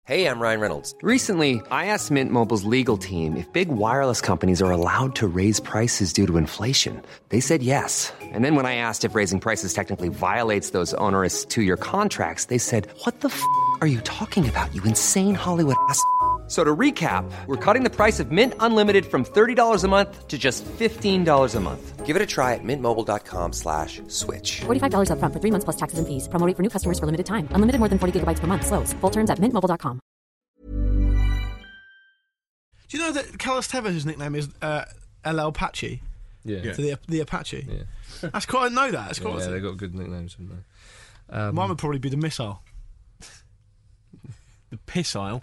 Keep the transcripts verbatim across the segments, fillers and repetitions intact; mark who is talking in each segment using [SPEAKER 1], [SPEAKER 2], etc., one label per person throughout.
[SPEAKER 1] Hey, I'm Ryan Reynolds.
[SPEAKER 2] Recently, I asked Mint Mobile's legal team if big wireless companies are allowed to raise prices due to inflation. They said yes. And then when I asked if raising prices technically violates those onerous two-year contracts, they said, what the f*** are you talking about, you insane Hollywood ass f- So to recap, we're cutting the price of Mint Unlimited from thirty dollars a month to just fifteen dollars a month.
[SPEAKER 1] Give it a try at mintmobile.com slash switch.
[SPEAKER 3] forty-five dollars up front for three months plus taxes and fees. Promo rate for new customers for limited time. Unlimited more than forty gigabytes per month. Slows full terms at mint mobile dot com.
[SPEAKER 4] Do you know that Carlos Tevez' nickname is uh, El Apache?
[SPEAKER 5] Yeah. yeah.
[SPEAKER 4] So the, the Apache?
[SPEAKER 5] Yeah.
[SPEAKER 4] That's quite, I know that. That's quite
[SPEAKER 5] yeah, yeah they've got good nicknames, haven't they? Um,
[SPEAKER 4] Mine would probably be the Missile.
[SPEAKER 6] The Pissile?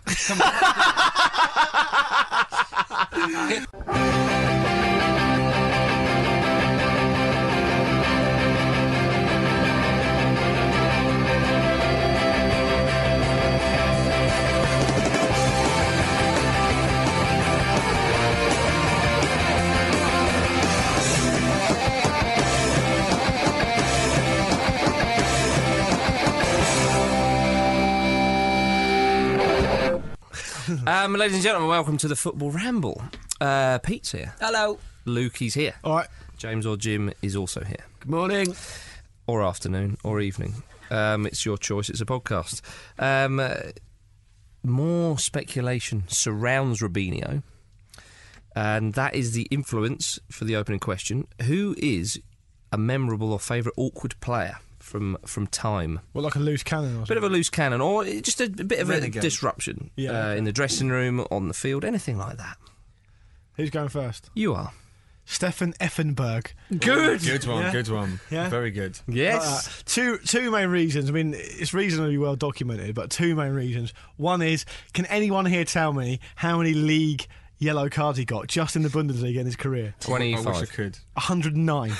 [SPEAKER 6] Um, ladies and gentlemen, welcome to the Football Ramble. Uh, Pete's here.
[SPEAKER 7] Hello.
[SPEAKER 6] Lukey's here.
[SPEAKER 4] All right.
[SPEAKER 6] James or Jim is also here.
[SPEAKER 4] Good morning.
[SPEAKER 6] Or afternoon, or evening. Um, it's your choice. It's a podcast. Um, uh, more speculation surrounds Robinho, and that is the influence for the opening question. Who is a memorable or favourite awkward player from from time?
[SPEAKER 4] Well, like a loose cannon or something.
[SPEAKER 6] Bit of a loose cannon, or just a, a bit of
[SPEAKER 4] Renegade.
[SPEAKER 6] a disruption
[SPEAKER 4] Yeah.
[SPEAKER 6] uh, in the dressing room, on the field, anything like that.
[SPEAKER 4] Who's going first?
[SPEAKER 6] You are.
[SPEAKER 4] Stefan Effenberg.
[SPEAKER 6] Good.
[SPEAKER 5] Good one,
[SPEAKER 4] Yeah.
[SPEAKER 5] good one.
[SPEAKER 4] Yeah.
[SPEAKER 5] Very good.
[SPEAKER 6] Yes.
[SPEAKER 4] Uh, two two main reasons. I mean, it's reasonably well documented, but two main reasons. One is, can anyone here tell me how many league yellow cards he got just in the Bundesliga in his career?
[SPEAKER 6] twenty-five.
[SPEAKER 5] I wish I could.
[SPEAKER 4] one hundred nine.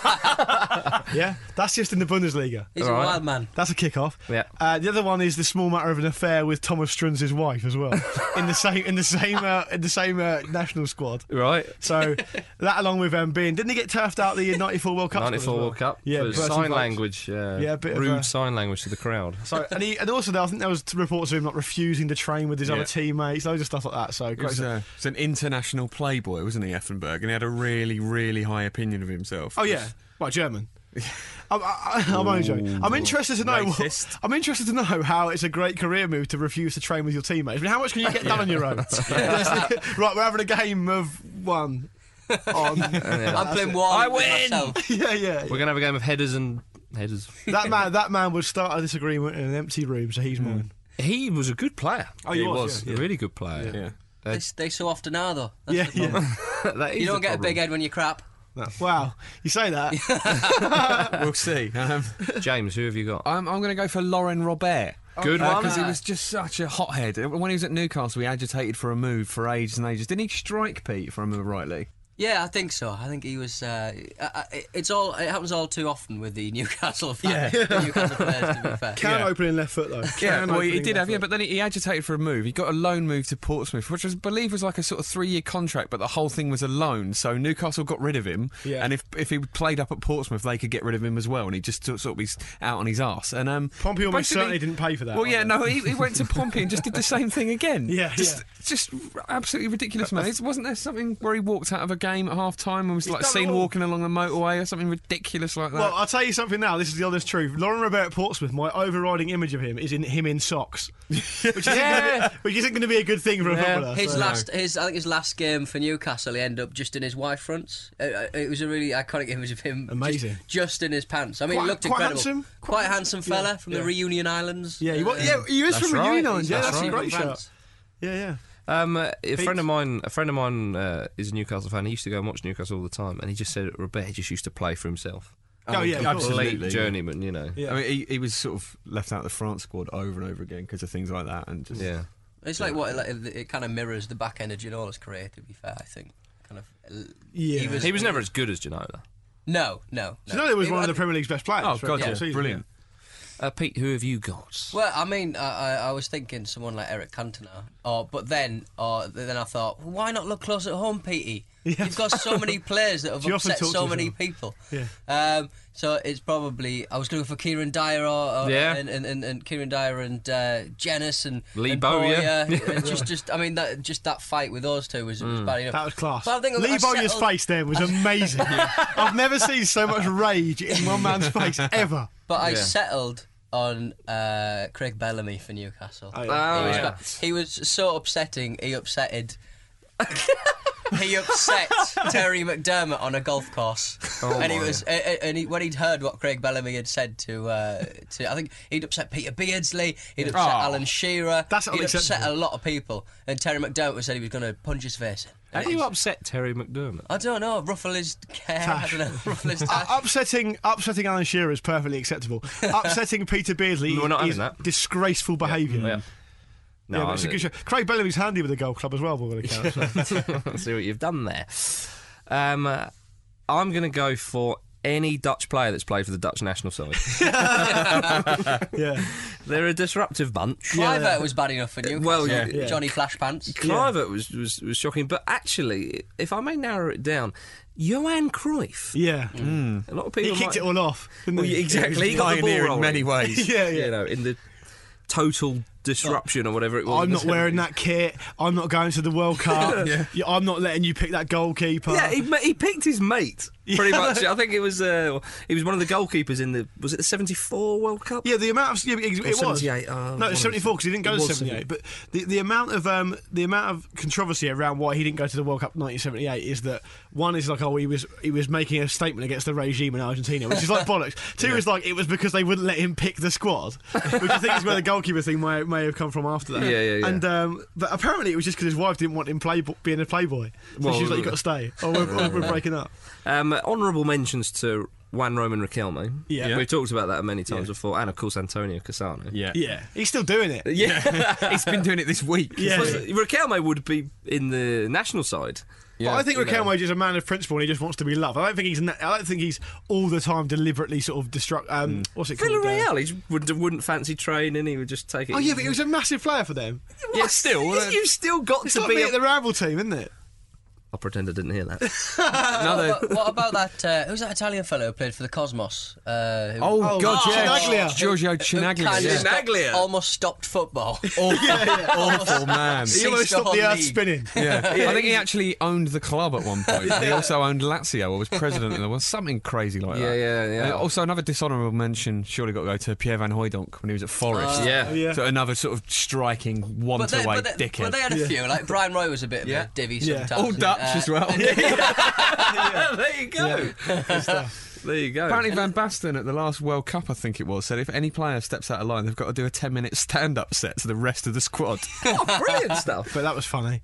[SPEAKER 4] Yeah, that's just in the Bundesliga.
[SPEAKER 7] He's
[SPEAKER 6] All
[SPEAKER 7] a
[SPEAKER 6] right.
[SPEAKER 7] wild man.
[SPEAKER 4] That's a kick-off.
[SPEAKER 6] Yeah.
[SPEAKER 4] Uh, the other one is the small matter of an affair with Thomas Strunz's wife as well, in the same in the same uh, in the same uh, national squad.
[SPEAKER 6] Right.
[SPEAKER 4] So that, along with um, being, didn't he get turfed out the ninety-four World Cup? squad as
[SPEAKER 6] ninety-four
[SPEAKER 4] well?
[SPEAKER 6] World Cup.
[SPEAKER 4] Yeah,
[SPEAKER 6] for
[SPEAKER 4] Bertie
[SPEAKER 6] sign
[SPEAKER 4] Vogts.
[SPEAKER 6] language. Uh,
[SPEAKER 4] Yeah, a bit of
[SPEAKER 6] rude
[SPEAKER 4] a-
[SPEAKER 6] sign language to the crowd.
[SPEAKER 4] So and he and also I think there was reports of him like refusing to train with his
[SPEAKER 5] Yeah.
[SPEAKER 4] other teamates, loads of stuff like that. So
[SPEAKER 5] He
[SPEAKER 4] great
[SPEAKER 5] was,
[SPEAKER 4] stuff.
[SPEAKER 5] uh, it's an international playboy, wasn't he, Effenberg? And he had a really, really high opinion of himself.
[SPEAKER 4] Oh yeah, what, German? I'm, I, I'm only joking. I'm interested to know.
[SPEAKER 5] Racist.
[SPEAKER 4] I'm interested to know how it's a great career move to refuse to train with your teammates. I mean, how much can you get done on your own? Right, we're having a game of one. On.
[SPEAKER 7] I'm playing one.
[SPEAKER 6] I
[SPEAKER 7] with
[SPEAKER 6] win!
[SPEAKER 7] myself.
[SPEAKER 4] yeah, yeah.
[SPEAKER 6] We're going to have a game of headers and headers.
[SPEAKER 4] That man, that man would start a disagreement in an empty room, so he's mine.
[SPEAKER 6] He was a good player.
[SPEAKER 4] Oh, he was, yeah,
[SPEAKER 6] a really good player.
[SPEAKER 5] Yeah.
[SPEAKER 7] They, they so often are, though. That's
[SPEAKER 4] Yeah,
[SPEAKER 7] the problem.
[SPEAKER 4] yeah.
[SPEAKER 6] That is
[SPEAKER 7] You don't
[SPEAKER 6] the
[SPEAKER 7] get
[SPEAKER 6] problem.
[SPEAKER 7] a big head when you crap.
[SPEAKER 4] No. Wow, you say that.
[SPEAKER 5] We'll see. Um,
[SPEAKER 6] James, who have you got?
[SPEAKER 5] I'm, I'm going to go for Lauren Robert.
[SPEAKER 6] Good one.
[SPEAKER 5] Because he was just such a hothead. When he was at Newcastle, he agitated for a move for ages and ages. Didn't he strike Pete, if I remember rightly?
[SPEAKER 7] Yeah, I think so. I think he was. Uh, uh, it's all. It happens all too often with the Newcastle fans.
[SPEAKER 4] Yeah.
[SPEAKER 7] The Newcastle players, to be fair.
[SPEAKER 4] Can
[SPEAKER 5] Yeah.
[SPEAKER 4] opening left foot though.
[SPEAKER 5] Yeah,
[SPEAKER 4] Can
[SPEAKER 5] well, he
[SPEAKER 4] opening
[SPEAKER 5] did
[SPEAKER 4] left
[SPEAKER 5] have, yeah,
[SPEAKER 4] foot.
[SPEAKER 5] but then he, he agitated for a move. He got a loan move to Portsmouth, which I believe was like a sort of three-year contract, but the whole thing was a loan. So Newcastle got rid of him,
[SPEAKER 4] Yeah.
[SPEAKER 5] and if if he played up at Portsmouth, they could get rid of him as well, and he just sort of was out on his arse. And um,
[SPEAKER 4] Pompey almost
[SPEAKER 5] basically-
[SPEAKER 4] certainly didn't pay for that.
[SPEAKER 5] Well, yeah,
[SPEAKER 4] either.
[SPEAKER 5] no, he, he went to Pompey and just did the same thing again.
[SPEAKER 4] Yeah,
[SPEAKER 5] just,
[SPEAKER 4] yeah.
[SPEAKER 5] just absolutely ridiculous, man. It, wasn't there something where he walked out of a game at half time and was like
[SPEAKER 4] done
[SPEAKER 5] seen
[SPEAKER 4] it all.
[SPEAKER 5] walking along the motorway or something ridiculous like that?
[SPEAKER 4] Well, I'll tell you something now. This is the honest truth. Lauren Robert at Portsmouth, my overriding image of him is in him in socks, which isn't
[SPEAKER 5] Yeah.
[SPEAKER 4] going to which isn't going to be a good thing for a
[SPEAKER 5] Yeah.
[SPEAKER 4] footballer.
[SPEAKER 7] His
[SPEAKER 4] so-
[SPEAKER 7] last, his I think his last game for Newcastle, he ended up just in his white fronts. It, it was a really iconic image of him,
[SPEAKER 4] Amazing.
[SPEAKER 7] just, just in his pants. I mean,
[SPEAKER 4] Quite-
[SPEAKER 7] he looked
[SPEAKER 4] quite
[SPEAKER 7] incredible.
[SPEAKER 4] handsome.
[SPEAKER 7] Quite a handsome fella
[SPEAKER 4] Yeah,
[SPEAKER 7] from
[SPEAKER 4] yeah.
[SPEAKER 7] the Reunion Islands.
[SPEAKER 4] Yeah, he, wa-
[SPEAKER 7] Um,
[SPEAKER 4] yeah, he is
[SPEAKER 6] that's
[SPEAKER 4] from
[SPEAKER 6] right.
[SPEAKER 4] Reunion Islands. Yeah,
[SPEAKER 7] That's
[SPEAKER 4] that's a
[SPEAKER 7] right.
[SPEAKER 4] great
[SPEAKER 7] From
[SPEAKER 4] shot.
[SPEAKER 7] France.
[SPEAKER 4] Yeah, yeah.
[SPEAKER 6] Um, uh, a friend of mine, a friend of mine uh, is a Newcastle fan. He used to go and watch Newcastle all the time, and he just said Robert just used to play for himself.
[SPEAKER 4] Oh, yeah, of course.
[SPEAKER 5] absolutely.
[SPEAKER 6] Complete journeyman, you know.
[SPEAKER 4] Yeah.
[SPEAKER 5] I mean, he, he was sort of left out of the France squad over and over again because of things like that, and just
[SPEAKER 6] Yeah.
[SPEAKER 7] It's like what like, it kind of mirrors the back end of Ginola's career. To be fair, I think kind of. uh,
[SPEAKER 4] Yeah.
[SPEAKER 7] He was,
[SPEAKER 6] He was never as good as Ginola.
[SPEAKER 7] No, no.
[SPEAKER 4] So no, he was
[SPEAKER 7] He-
[SPEAKER 4] one of
[SPEAKER 7] I-
[SPEAKER 4] the Premier League's best players.
[SPEAKER 5] Oh
[SPEAKER 4] for
[SPEAKER 5] god,
[SPEAKER 4] a
[SPEAKER 5] yeah,
[SPEAKER 4] season,
[SPEAKER 5] brilliant.
[SPEAKER 6] Uh, Pete, who have you got?
[SPEAKER 7] Well, I mean, I, I, I was thinking someone like Eric Cantona, or but then, or then I thought, well, why not look close at home, Petey?
[SPEAKER 4] Yeah.
[SPEAKER 7] You've got so many players that have
[SPEAKER 4] Do you often
[SPEAKER 7] upset
[SPEAKER 4] talk
[SPEAKER 7] so
[SPEAKER 4] to
[SPEAKER 7] many
[SPEAKER 4] yourself?
[SPEAKER 7] people.
[SPEAKER 4] Yeah.
[SPEAKER 7] Um, so it's probably I was going for Kieran Dyer or, or
[SPEAKER 6] Yeah.
[SPEAKER 7] and, and, and, and Kieran Dyer and uh, Jennings and
[SPEAKER 6] Lee
[SPEAKER 7] and
[SPEAKER 6] Bowyer.
[SPEAKER 7] Bowyer. And just, just I mean, that just that fight with those two was, was bad enough.
[SPEAKER 4] That was class.
[SPEAKER 7] But I think I
[SPEAKER 4] Lee Bowyer's
[SPEAKER 7] settled-
[SPEAKER 4] face there was amazing. I've never seen so much rage in one man's face ever.
[SPEAKER 7] But I
[SPEAKER 6] Yeah.
[SPEAKER 7] settled on uh, Craig Bellamy for Newcastle.
[SPEAKER 4] Oh,
[SPEAKER 7] he,
[SPEAKER 6] yeah.
[SPEAKER 7] was,
[SPEAKER 6] yeah.
[SPEAKER 7] he was so upsetting. He upsetted. he upset Terry McDermott on a golf course,
[SPEAKER 6] Oh
[SPEAKER 7] and he
[SPEAKER 6] my.
[SPEAKER 7] was, uh, and he, when he'd heard what Craig Bellamy had said to, uh, to I think he'd upset Peter Beardsley, he'd upset
[SPEAKER 5] Oh.
[SPEAKER 7] Alan Shearer,
[SPEAKER 4] That's
[SPEAKER 7] he'd upset
[SPEAKER 4] unacceptable.
[SPEAKER 7] a lot of people, and Terry McDermott said he was going to punch his face in.
[SPEAKER 6] How do you upset Terry McDermott?
[SPEAKER 7] I don't know, ruffle his hair, I don't know, ruffle his
[SPEAKER 4] Uh,
[SPEAKER 7] tash.
[SPEAKER 4] upsetting, upsetting Alan Shearer is perfectly acceptable. Upsetting Peter Beardsley
[SPEAKER 6] We're not having
[SPEAKER 4] is
[SPEAKER 6] that.
[SPEAKER 4] disgraceful behaviour.
[SPEAKER 6] Yeah. No,
[SPEAKER 4] Yeah, but it's a
[SPEAKER 6] I'm-
[SPEAKER 4] good show. Craig Bellamy's handy with the golf club as well, by all accounts. so.
[SPEAKER 6] Let's see what you've done there. Um, uh, I'm going to go for any Dutch player that's played for the Dutch national side.
[SPEAKER 4] Yeah.
[SPEAKER 6] They're a disruptive bunch.
[SPEAKER 7] Clivert was bad enough for Newcastle.
[SPEAKER 6] Well, yeah.
[SPEAKER 4] Yeah.
[SPEAKER 7] Johnny Flashpants.
[SPEAKER 6] Clivert was, was, was shocking, but actually, if I may narrow it down, Johan Cruyff.
[SPEAKER 4] Yeah.
[SPEAKER 6] A lot of people
[SPEAKER 4] He kicked
[SPEAKER 6] might-
[SPEAKER 4] it all off. Didn't
[SPEAKER 6] Well,
[SPEAKER 4] he?
[SPEAKER 6] yeah, exactly. He got the ball
[SPEAKER 5] Pioneer in
[SPEAKER 6] rolling.
[SPEAKER 5] many ways.
[SPEAKER 4] Yeah, yeah.
[SPEAKER 6] You know, in the total disruption or whatever it was.
[SPEAKER 4] I'm not wearing that kit. I'm not going to the World Cup. yeah. I'm not letting you pick that goalkeeper.
[SPEAKER 6] Yeah, he, ma- he picked his mate. Pretty much. I think it was uh, he was one of the goalkeepers in the was it the seventy-four World Cup?
[SPEAKER 4] Yeah, the amount of yeah, it, it was
[SPEAKER 6] seventy-eight, uh,
[SPEAKER 4] no,
[SPEAKER 6] one
[SPEAKER 4] it
[SPEAKER 6] of
[SPEAKER 4] was seventy-four because he didn't go
[SPEAKER 6] it
[SPEAKER 4] to
[SPEAKER 6] was
[SPEAKER 4] seventy-eight. But the, the amount of um the amount of controversy around why he didn't go to the World Cup nineteen seventy-eight is that one is like oh he was he was making a statement against the regime in Argentina, which is like bollocks. Two is like it was because they wouldn't let him pick the squad, which I think is where the goalkeeper thing may, may have come from after that.
[SPEAKER 6] Yeah, yeah, yeah.
[SPEAKER 4] And um, but apparently it was just because his wife didn't want him play being a playboy, so
[SPEAKER 6] Well,
[SPEAKER 4] she was like you got to stay or we're, or we're breaking up.
[SPEAKER 6] Um, honourable mentions to Juan Roman Riquelme.
[SPEAKER 4] Yeah.
[SPEAKER 6] We've talked about that many times
[SPEAKER 4] Yeah.
[SPEAKER 6] before, and of course Antonio Cassano.
[SPEAKER 5] Yeah.
[SPEAKER 4] Yeah, he's still doing it.
[SPEAKER 6] Yeah.
[SPEAKER 5] He's been doing it this week.
[SPEAKER 4] Yeah.
[SPEAKER 6] Well, Riquelme would be in the national side.
[SPEAKER 4] But I think
[SPEAKER 6] you know.
[SPEAKER 4] Riquelme is a man of principle and he just wants to be loved. I don't think he's. Na- I don't think he's all the time deliberately sort of destruct. Um, What's it called? Uh,
[SPEAKER 6] Villarreal, he just wouldn't, wouldn't fancy training. He would just take it.
[SPEAKER 4] oh yeah, but he was a massive player for them.
[SPEAKER 6] yeah, still. You've still got
[SPEAKER 4] It's
[SPEAKER 6] to
[SPEAKER 4] like
[SPEAKER 6] be.
[SPEAKER 4] me
[SPEAKER 6] A...
[SPEAKER 4] at the Ramble team, isn't it?
[SPEAKER 6] I'll pretend I didn't hear that.
[SPEAKER 5] Another.
[SPEAKER 7] What, what about that? Uh, who's that Italian fellow who played for the Cosmos? Uh, who,
[SPEAKER 5] Oh,
[SPEAKER 4] Oh,
[SPEAKER 5] God, yeah.
[SPEAKER 4] Chinaglia.
[SPEAKER 5] Giorgio
[SPEAKER 7] who
[SPEAKER 5] Chinaglia.
[SPEAKER 7] kind of
[SPEAKER 5] Yeah.
[SPEAKER 7] stopped-
[SPEAKER 6] Chinaglia.
[SPEAKER 7] almost stopped football.
[SPEAKER 5] Awful, awful man.
[SPEAKER 4] He
[SPEAKER 7] Ceased
[SPEAKER 4] almost
[SPEAKER 7] the
[SPEAKER 4] stopped the
[SPEAKER 7] whole
[SPEAKER 4] earth
[SPEAKER 7] league.
[SPEAKER 4] spinning.
[SPEAKER 5] Yeah. I think he actually owned the club at one point. He also owned Lazio, or was president of the was something crazy like
[SPEAKER 6] Yeah,
[SPEAKER 5] that.
[SPEAKER 6] yeah, yeah.
[SPEAKER 5] Uh, also, another dishonourable mention, surely got to go to Pierre Van Hooijdonk when he was at Forest.
[SPEAKER 6] yeah.
[SPEAKER 4] Oh, yeah.
[SPEAKER 5] So another sort of striking
[SPEAKER 7] But they,
[SPEAKER 5] one-to-way
[SPEAKER 7] but, they,
[SPEAKER 5] dickhead.
[SPEAKER 7] but they had a
[SPEAKER 4] Yeah.
[SPEAKER 7] few. Like Brian Roy was a bit of
[SPEAKER 5] Yeah.
[SPEAKER 7] a divvy
[SPEAKER 4] Yeah.
[SPEAKER 7] sometimes.
[SPEAKER 5] All Dutch
[SPEAKER 7] Uh,
[SPEAKER 5] as well.
[SPEAKER 6] There you go. There you go.
[SPEAKER 5] Apparently Van Basten at the last World Cup, I think it was, said if any player steps out of line, they've got to do a ten-minute stand-up set to the rest of the squad.
[SPEAKER 6] Oh, brilliant stuff.
[SPEAKER 4] But that was funny.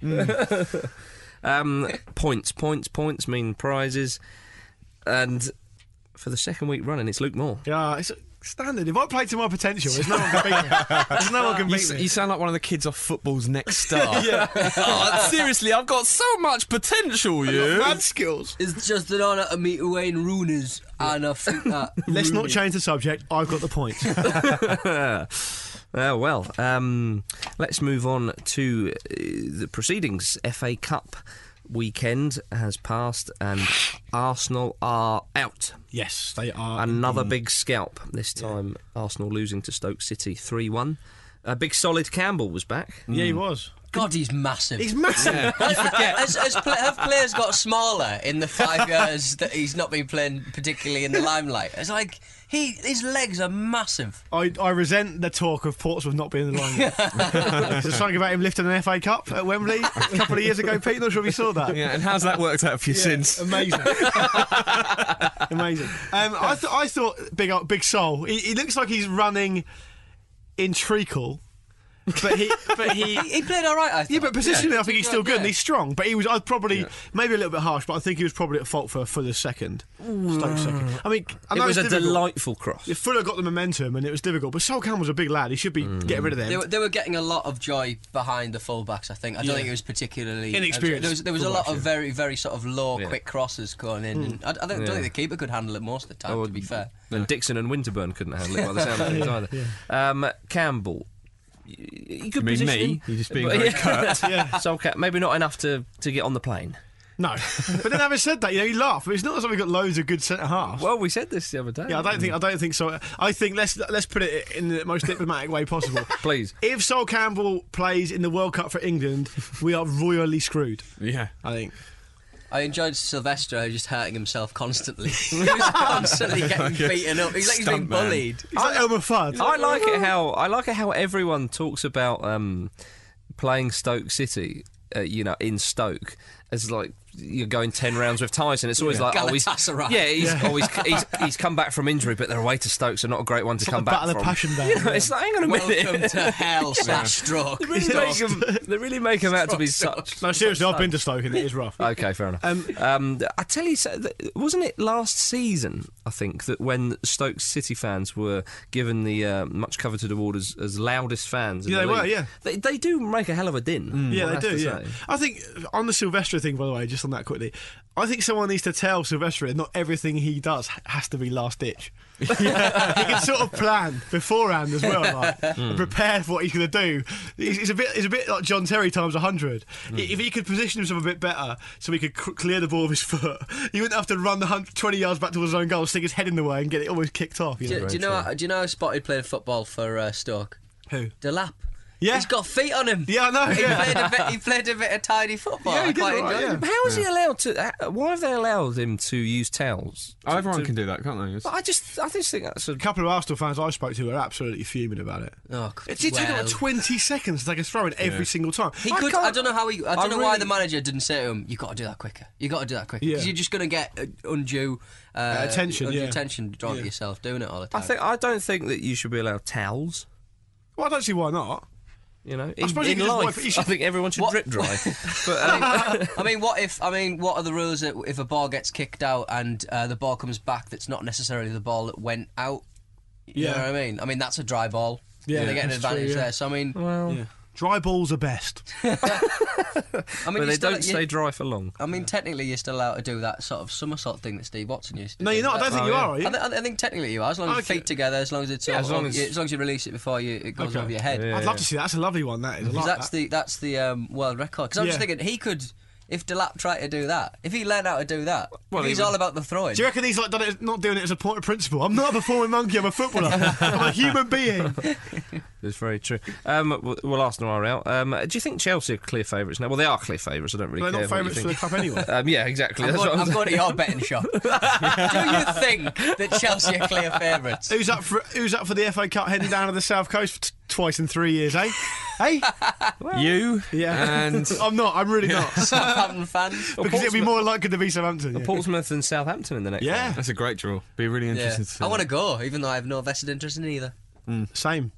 [SPEAKER 6] Um, points, points, points mean prizes. And for the second week running, it's Luke Moore.
[SPEAKER 4] Yeah, it's standard. If I play to my potential, there's no one can beat me. There's no one can
[SPEAKER 5] You,
[SPEAKER 4] beat
[SPEAKER 5] s-
[SPEAKER 4] me.
[SPEAKER 5] you sound like one of the kids off football's next star. Oh, seriously, I've got so much potential, you.
[SPEAKER 4] Mad skills.
[SPEAKER 7] It's just an honour to meet Wayne Rooney's, and I think that.
[SPEAKER 4] Let's not
[SPEAKER 7] Rooney-
[SPEAKER 4] change the subject. I've got the point.
[SPEAKER 6] Oh, well, um, let's move on to uh, the proceedings. F A Cup weekend has passed and Arsenal are out.
[SPEAKER 4] Yes, they are.
[SPEAKER 6] Another big scalp, this time Arsenal losing to Stoke City three one. A big solid Campbell was back.
[SPEAKER 4] Yeah, he was.
[SPEAKER 7] God, he's massive.
[SPEAKER 4] He's massive.
[SPEAKER 7] Has, has pla- have players got smaller in the five years that he's not been playing particularly in the limelight? It's like he his legs are massive.
[SPEAKER 4] I, I resent the talk of Portsmouth not being in the line. There's something about him lifting an F A Cup at Wembley a couple of years ago, Pete. Not sure if you saw that.
[SPEAKER 5] Yeah, and how's that worked out for you since?
[SPEAKER 4] Amazing, amazing. Um, I, th- I thought big, big soul. He, he looks like he's running in treacle, but he, but he,
[SPEAKER 7] He, he played all right, I thought.
[SPEAKER 4] yeah, but positionally, I think he's still good and
[SPEAKER 7] Yeah.
[SPEAKER 4] he's strong. But he was, I'd probably maybe a little bit harsh, but I think he was probably at fault for for the second. Stoke second. I mean, I know
[SPEAKER 6] It was
[SPEAKER 4] it's
[SPEAKER 6] a
[SPEAKER 4] difficult.
[SPEAKER 6] delightful cross.
[SPEAKER 4] Yeah, Fuller got the momentum and it was difficult, but Sol Campbell's a big lad. He should be getting rid of them.
[SPEAKER 7] They were, they were getting a lot of joy behind the fullbacks, I think. I don't
[SPEAKER 4] Yeah.
[SPEAKER 7] think it was particularly...
[SPEAKER 4] Inexperienced
[SPEAKER 7] There was, there was a lot
[SPEAKER 4] fullbacks,
[SPEAKER 7] of
[SPEAKER 4] yeah.
[SPEAKER 7] very, very sort of low,
[SPEAKER 6] Yeah.
[SPEAKER 7] quick crosses going in. And I, I don't, don't think the keeper could handle it most of the time,
[SPEAKER 6] Oh,
[SPEAKER 7] to be fair.
[SPEAKER 6] And Dixon and Winterburn couldn't handle it by the sound of things either. Um, Campbell. y- y- Good
[SPEAKER 5] mean
[SPEAKER 6] position.
[SPEAKER 5] me? You're just being
[SPEAKER 6] But-
[SPEAKER 5] very
[SPEAKER 6] curt.
[SPEAKER 4] Yeah.
[SPEAKER 6] So Ca- maybe not enough to, to get on the plane.
[SPEAKER 4] No, but then having said that, you know, you laugh. But it's not as though we've got loads of good centre halves.
[SPEAKER 6] Well, we said this the other day.
[SPEAKER 4] Yeah, I don't think I don't think so. I think let's let's put it in the most diplomatic way possible.
[SPEAKER 6] Please.
[SPEAKER 4] If Sol Campbell plays in the World Cup for England, we are royally screwed.
[SPEAKER 5] Yeah.
[SPEAKER 4] I think.
[SPEAKER 7] I enjoyed Silvestre just hurting himself constantly. He was constantly getting beaten up. He's like he's being
[SPEAKER 5] Stuntman.
[SPEAKER 7] bullied.
[SPEAKER 4] He's like Elmer Fudd.
[SPEAKER 6] I like it how I like it how everyone talks about um, playing Stoke City, uh, you know, in Stoke as like you're going ten rounds with Tyson. It's always
[SPEAKER 4] Yeah.
[SPEAKER 6] like, oh, he's,
[SPEAKER 7] Galatasaray.
[SPEAKER 6] yeah, he's, oh, he's, he's he's come back from injury, but they're away to Stoke, so not a great one to
[SPEAKER 4] It's
[SPEAKER 6] come
[SPEAKER 4] like the
[SPEAKER 6] back
[SPEAKER 4] Battle of
[SPEAKER 6] from.
[SPEAKER 4] Passion Down,
[SPEAKER 6] You know,
[SPEAKER 4] yeah.
[SPEAKER 6] it's like, hang on a minute.
[SPEAKER 7] Welcome to hell slash stroke.
[SPEAKER 6] They really, make him, they really make him out to be such.
[SPEAKER 4] No, seriously, I've been to Stoke and it is rough.
[SPEAKER 6] Okay, fair enough. Um,
[SPEAKER 4] Um,
[SPEAKER 6] I tell you, so- th- wasn't it last season? I think that when Stoke City fans were given the uh, much coveted award as, as loudest fans. in
[SPEAKER 4] Yeah,
[SPEAKER 6] the
[SPEAKER 4] they were,
[SPEAKER 6] league,
[SPEAKER 4] yeah.
[SPEAKER 6] they, they do make a hell of a din.
[SPEAKER 4] Yeah,
[SPEAKER 6] I
[SPEAKER 4] they
[SPEAKER 6] have
[SPEAKER 4] do.
[SPEAKER 6] to
[SPEAKER 4] Yeah,
[SPEAKER 6] say.
[SPEAKER 4] I think on the Sylvester thing, by the way, just on that quickly, I think someone needs to tell Sylvester not everything he does ha- has to be last ditch. Yeah, he can sort of plan beforehand as well, like, and prepare for what he's going to do. He's, he's a bit, he's a bit like John Terry times a hundred. If he could position himself a bit better, so he could c- clear the ball with his foot, he wouldn't have to run the hun- twenty yards back towards his own goal, stick his head in the way, and get it almost kicked off. You
[SPEAKER 7] Do,
[SPEAKER 4] know?
[SPEAKER 7] do you know? How, do you know how Spotted played football for uh, Stoke?
[SPEAKER 4] Who?
[SPEAKER 7] Delap.
[SPEAKER 4] Yeah.
[SPEAKER 7] He's got feet on him.
[SPEAKER 4] Yeah, I know.
[SPEAKER 7] He,
[SPEAKER 4] Yeah.
[SPEAKER 7] played a bit, he played a bit of tidy football.
[SPEAKER 4] Yeah, he
[SPEAKER 7] I
[SPEAKER 4] did
[SPEAKER 7] quite
[SPEAKER 4] all right,
[SPEAKER 7] enjoyed
[SPEAKER 4] yeah.
[SPEAKER 7] him.
[SPEAKER 6] How is he allowed to? uh, Why have they allowed him to use towels?
[SPEAKER 5] Oh, everyone
[SPEAKER 6] To-
[SPEAKER 5] can do that, can't they? It's-
[SPEAKER 6] But I just, I just think that's a.
[SPEAKER 4] A couple of Arsenal fans I spoke to were absolutely fuming about it.
[SPEAKER 7] Oh,
[SPEAKER 4] It did take
[SPEAKER 7] well.
[SPEAKER 4] about twenty seconds to take a throw in every single time.
[SPEAKER 7] He could. I, don't know how he. I don't
[SPEAKER 6] I
[SPEAKER 7] know why
[SPEAKER 6] really-
[SPEAKER 7] the manager didn't say to him, "You got to do that quicker. You got to do that quicker because
[SPEAKER 4] Yeah.
[SPEAKER 7] you're just going to get uh, undue uh,
[SPEAKER 4] attention,
[SPEAKER 7] undue
[SPEAKER 4] yeah.
[SPEAKER 7] attention drawn
[SPEAKER 4] Yeah.
[SPEAKER 7] to yourself doing it all the
[SPEAKER 6] I
[SPEAKER 7] time."
[SPEAKER 6] think I don't think that you should be allowed towels.
[SPEAKER 4] Well, I don't see why not.
[SPEAKER 6] You know, in,
[SPEAKER 4] suppose you
[SPEAKER 6] in
[SPEAKER 4] could just
[SPEAKER 6] life,
[SPEAKER 4] wipe it- you should-
[SPEAKER 6] I think everyone should
[SPEAKER 7] What-
[SPEAKER 6] drip dry. but um,
[SPEAKER 7] I mean, what if? I mean, what are the rules that if a ball gets kicked out and uh, the ball comes back that's not necessarily the ball that went out? You
[SPEAKER 4] Yeah.
[SPEAKER 7] know what I mean? I mean, that's a dry ball.
[SPEAKER 4] Yeah,
[SPEAKER 7] they get an
[SPEAKER 4] that's true,
[SPEAKER 7] advantage
[SPEAKER 4] yeah.
[SPEAKER 7] there. So I mean,
[SPEAKER 6] well,
[SPEAKER 4] Yeah. Dry balls are best.
[SPEAKER 7] I mean,
[SPEAKER 6] but
[SPEAKER 7] you're
[SPEAKER 6] they
[SPEAKER 7] still-
[SPEAKER 6] don't
[SPEAKER 7] you-
[SPEAKER 6] stay dry for long.
[SPEAKER 7] I mean, technically, you're still allowed to do that sort of somersault thing that Steve Watson used to
[SPEAKER 4] No,
[SPEAKER 7] do.
[SPEAKER 4] you're not. I don't think
[SPEAKER 6] Oh,
[SPEAKER 4] you
[SPEAKER 6] yeah.
[SPEAKER 4] are, are you?
[SPEAKER 7] I, th- I think technically you are, as long as
[SPEAKER 4] Okay.
[SPEAKER 7] your feet together, as long as it's
[SPEAKER 6] Yeah,
[SPEAKER 7] all-
[SPEAKER 6] as long
[SPEAKER 7] all-
[SPEAKER 6] as-
[SPEAKER 7] as long as you release it before you it goes
[SPEAKER 4] Okay.
[SPEAKER 7] over your head.
[SPEAKER 6] Yeah.
[SPEAKER 4] I'd love to see that. That's a lovely one, that is. I
[SPEAKER 7] Because
[SPEAKER 4] like
[SPEAKER 7] that's
[SPEAKER 4] that.
[SPEAKER 7] the that's the um, world record. Because I'm just
[SPEAKER 4] Yeah.
[SPEAKER 7] thinking he could, if Delap tried to do that, if he learned how to do that,
[SPEAKER 6] Well,
[SPEAKER 7] if
[SPEAKER 6] he
[SPEAKER 7] he's
[SPEAKER 6] would-
[SPEAKER 7] all about the throwing.
[SPEAKER 4] Do you reckon he's like done it, not doing it as a point of principle? I'm not a performing monkey. I'm a footballer. I'm a human being.
[SPEAKER 6] It's very true. Um, w- well, Arsenal are out. Um, do you think Chelsea are clear favourites now? Well, they are clear favourites. I don't really
[SPEAKER 4] They're
[SPEAKER 6] care.
[SPEAKER 4] not
[SPEAKER 6] what you
[SPEAKER 4] favourites for the
[SPEAKER 6] think.
[SPEAKER 4] cup anyway.
[SPEAKER 6] Um, yeah, exactly.
[SPEAKER 7] I'm,
[SPEAKER 6] That's
[SPEAKER 7] going,
[SPEAKER 6] what
[SPEAKER 7] I'm going to your betting shop. Do you think that Chelsea are clear favourites?
[SPEAKER 4] Who's up for Who's up for the F A Cup heading down to the South Coast t- twice in three years, eh? Hey,
[SPEAKER 5] You
[SPEAKER 4] yeah.
[SPEAKER 5] and
[SPEAKER 4] I'm not. I'm really not.
[SPEAKER 7] Southampton fans.
[SPEAKER 4] Because it'd be more likely to be Southampton. Yeah.
[SPEAKER 6] Portsmouth and Southampton in the next
[SPEAKER 4] Yeah.
[SPEAKER 6] round.
[SPEAKER 5] that's a great draw. Be really
[SPEAKER 7] Yeah.
[SPEAKER 5] interesting to see.
[SPEAKER 7] I want to go, even though I have no vested interest in either.
[SPEAKER 4] Same.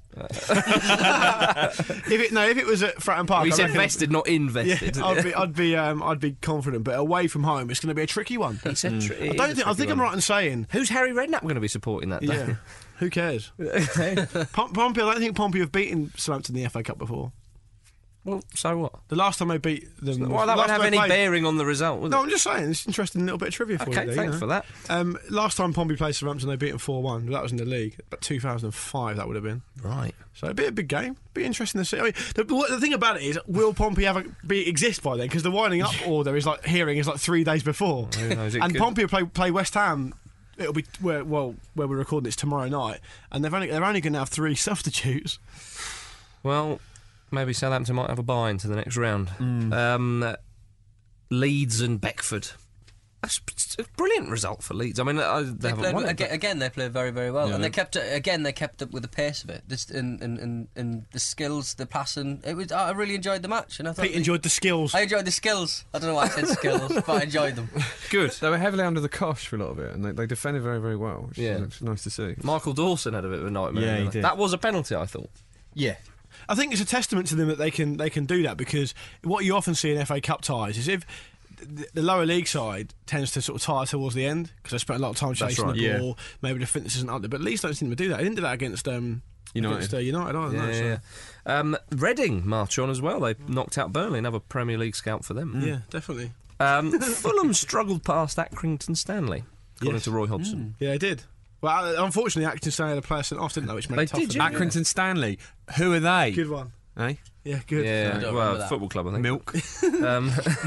[SPEAKER 4] if it no, if it was at Fratton Park,
[SPEAKER 6] Well, you
[SPEAKER 4] I
[SPEAKER 6] said
[SPEAKER 4] reckon-
[SPEAKER 6] vested, not
[SPEAKER 4] Yeah,
[SPEAKER 6] invested.
[SPEAKER 4] I'd be, I'd be, um, I'd be confident. But away from home, it's going to be a tricky one.
[SPEAKER 6] He said tr-
[SPEAKER 4] I
[SPEAKER 6] it
[SPEAKER 4] don't
[SPEAKER 6] is a
[SPEAKER 4] think. I
[SPEAKER 6] tricky
[SPEAKER 4] think I'm
[SPEAKER 6] one.
[SPEAKER 4] right in saying.
[SPEAKER 6] Who's Harry Redknapp going to be supporting that day?
[SPEAKER 4] Yeah. Who cares? Pom- Pompey. I don't think Pompey have beaten Southampton in the F A Cup before.
[SPEAKER 6] Well, so what?
[SPEAKER 4] The last time they beat them. was-
[SPEAKER 6] Well, that
[SPEAKER 4] last
[SPEAKER 6] won't have
[SPEAKER 4] time they
[SPEAKER 6] any
[SPEAKER 4] played-
[SPEAKER 6] bearing on the result, will
[SPEAKER 4] No,
[SPEAKER 6] it?
[SPEAKER 4] I'm just saying. It's interesting little bit of trivia for
[SPEAKER 6] Okay,
[SPEAKER 4] you. there,
[SPEAKER 6] thanks
[SPEAKER 4] you know.
[SPEAKER 6] for that.
[SPEAKER 4] Um, last time Pompey played Southampton, they beat them four one. That was in the league. About two thousand five, that would have been.
[SPEAKER 6] Right.
[SPEAKER 4] So it'd be a big game. Be interesting to see. I mean, the, the thing about it is, will Pompey ever be exist by then? Because the winding up order is like hearing is like three days before.
[SPEAKER 6] Who knows? It
[SPEAKER 4] And
[SPEAKER 6] could-
[SPEAKER 4] Pompey will play play West Ham. It'll be where well where we're recording this tomorrow night, and they've only they're only going to have three substitutes.
[SPEAKER 6] Well, maybe Southampton might have a buy into the next round. Um, Leeds and Beckford. That's a brilliant result for Leeds. I mean, I, they,
[SPEAKER 7] They
[SPEAKER 6] haven't
[SPEAKER 7] played,
[SPEAKER 6] won it,
[SPEAKER 7] again,
[SPEAKER 6] but-
[SPEAKER 7] again, they played very, very well,
[SPEAKER 5] Yeah,
[SPEAKER 7] and they
[SPEAKER 5] they-
[SPEAKER 7] kept it, again. They kept up with the pace of it. This and and, and, and the skills, the passing. It was. I really enjoyed the match, and I thought
[SPEAKER 4] Pete enjoyed the skills.
[SPEAKER 7] I enjoyed the skills. I don't know why I said skills, but I enjoyed them.
[SPEAKER 6] Good.
[SPEAKER 5] They were heavily under the cosh for a lot of it, and they, they defended very, very well, which
[SPEAKER 6] Yeah.
[SPEAKER 5] is nice to see.
[SPEAKER 6] Michael Dawson had a bit of a nightmare.
[SPEAKER 5] Yeah, he
[SPEAKER 6] didn't
[SPEAKER 5] did.
[SPEAKER 6] That was a penalty, I thought.
[SPEAKER 5] Yeah.
[SPEAKER 4] I think it's a testament to them that they can they can do that, because what you often see in F A Cup ties is if the, the lower league side tends to sort of tire towards the end because they spent a lot of time chasing
[SPEAKER 5] right,
[SPEAKER 4] the
[SPEAKER 5] yeah.
[SPEAKER 4] ball, maybe the fitness isn't up there, but Leeds don't seem to do that. They didn't do that against um,
[SPEAKER 5] United.
[SPEAKER 4] Against, uh, United, I don't know.
[SPEAKER 6] Yeah,
[SPEAKER 4] so-
[SPEAKER 6] yeah. Um, Reading march on as well. They knocked out Burnley, another Premier League scout for them.
[SPEAKER 4] yeah, definitely.
[SPEAKER 6] Um, Fulham struggled past Accrington Stanley, according
[SPEAKER 4] Yes.
[SPEAKER 6] to Roy Hodgson.
[SPEAKER 4] Yeah, they did. Well, uh, unfortunately, Acton Stanley had a player sent off, didn't they? Which made
[SPEAKER 6] They
[SPEAKER 4] it tough
[SPEAKER 6] did,
[SPEAKER 4] for
[SPEAKER 6] yeah.
[SPEAKER 4] them.
[SPEAKER 5] Accrington Stanley. Who are they?
[SPEAKER 4] Good one.
[SPEAKER 5] Eh?
[SPEAKER 4] Yeah, good.
[SPEAKER 6] Yeah,
[SPEAKER 7] don't remember
[SPEAKER 6] well,
[SPEAKER 7] that.
[SPEAKER 6] football club, I think.
[SPEAKER 5] Milk.
[SPEAKER 6] Um,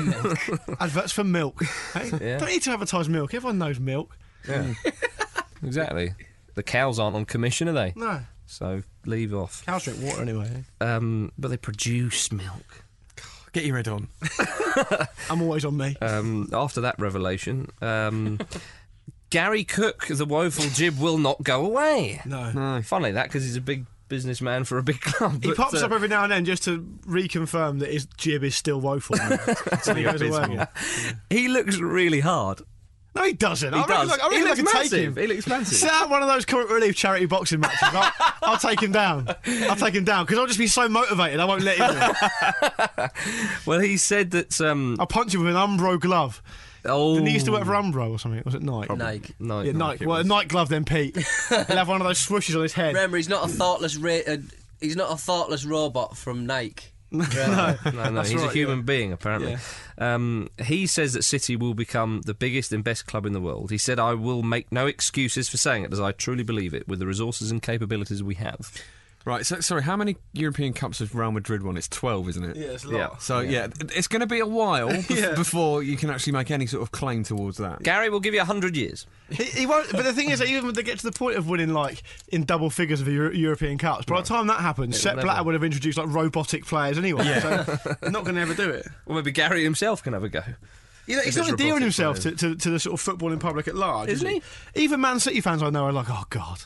[SPEAKER 4] Adverts for milk. Hey?
[SPEAKER 6] Yeah.
[SPEAKER 4] Don't need to advertise milk. Everyone knows milk.
[SPEAKER 6] yeah, exactly. The cows aren't on commission, are they?
[SPEAKER 4] No.
[SPEAKER 6] So leave off.
[SPEAKER 4] Cows drink water anyway.
[SPEAKER 6] Um, but they produce milk.
[SPEAKER 5] Get your head on.
[SPEAKER 4] I'm always on me.
[SPEAKER 6] Um, after that revelation, um, Gary Cook, the woeful jib, will not go away.
[SPEAKER 4] No.
[SPEAKER 5] No.
[SPEAKER 6] Funnily that, because he's a big businessman for a big club.
[SPEAKER 4] He
[SPEAKER 6] but,
[SPEAKER 4] pops
[SPEAKER 6] uh,
[SPEAKER 4] up every now and then just to reconfirm that his jib is still woeful. Until he goes away again.
[SPEAKER 6] He looks really hard.
[SPEAKER 4] No, he doesn't.
[SPEAKER 6] He
[SPEAKER 4] I reckon,
[SPEAKER 6] does.
[SPEAKER 4] Like, I
[SPEAKER 6] He
[SPEAKER 4] reckon I
[SPEAKER 6] looks
[SPEAKER 4] could take
[SPEAKER 6] massive.
[SPEAKER 4] him.
[SPEAKER 6] He looks massive.
[SPEAKER 4] Set out one of those comic relief charity boxing matches. I'll, I'll take him down. I'll take him down because I'll just be so motivated. I won't let him in.
[SPEAKER 6] Well, he said that. Um,
[SPEAKER 4] I'll punch him with an Umbro glove.
[SPEAKER 6] oh,
[SPEAKER 4] Didn't he used to work for Umbro or something? Was it Nike?
[SPEAKER 7] Nike.
[SPEAKER 6] No,
[SPEAKER 4] Yeah,
[SPEAKER 6] no.
[SPEAKER 4] Nike. Well, a Nike glove then, Pete. He'll have one of those swooshes on his head.
[SPEAKER 7] Remember, he's not a thoughtless. Ra- uh, he's not a thoughtless robot from Nike.
[SPEAKER 4] no.
[SPEAKER 6] No, no,
[SPEAKER 4] That's
[SPEAKER 6] he's a
[SPEAKER 4] right,
[SPEAKER 6] human
[SPEAKER 4] yeah.
[SPEAKER 6] being, apparently. Um, he says that City will become the biggest and best club in the world. He said, I will make no excuses for saying it, as I truly believe it, with the resources and capabilities we have.
[SPEAKER 5] Right, so, sorry, how many European Cups has Real Madrid won? It's twelve, isn't it?
[SPEAKER 4] Yeah, it's a
[SPEAKER 6] Yeah.
[SPEAKER 4] lot.
[SPEAKER 5] So, yeah, it's going to be a while bef-
[SPEAKER 4] Yeah.
[SPEAKER 5] before you can actually make any sort of claim towards that.
[SPEAKER 6] Gary will give you a hundred years.
[SPEAKER 4] He, he won't. But the thing is, that even when they get to the point of winning like in double figures of Euro- European Cups, by the time that happens, Sepp
[SPEAKER 6] never.
[SPEAKER 4] Blatter would have introduced like robotic players anyway. So they're not going to ever do it.
[SPEAKER 6] Or maybe Gary himself can have a go.
[SPEAKER 4] You know, he's
[SPEAKER 6] If
[SPEAKER 4] not
[SPEAKER 6] it's
[SPEAKER 4] endearing
[SPEAKER 6] robotic
[SPEAKER 4] himself to,
[SPEAKER 6] players.
[SPEAKER 4] to, to the sort of footballing public at large,
[SPEAKER 6] Isn't
[SPEAKER 4] is
[SPEAKER 6] he?
[SPEAKER 4] Even Man City fans I know are like, oh God,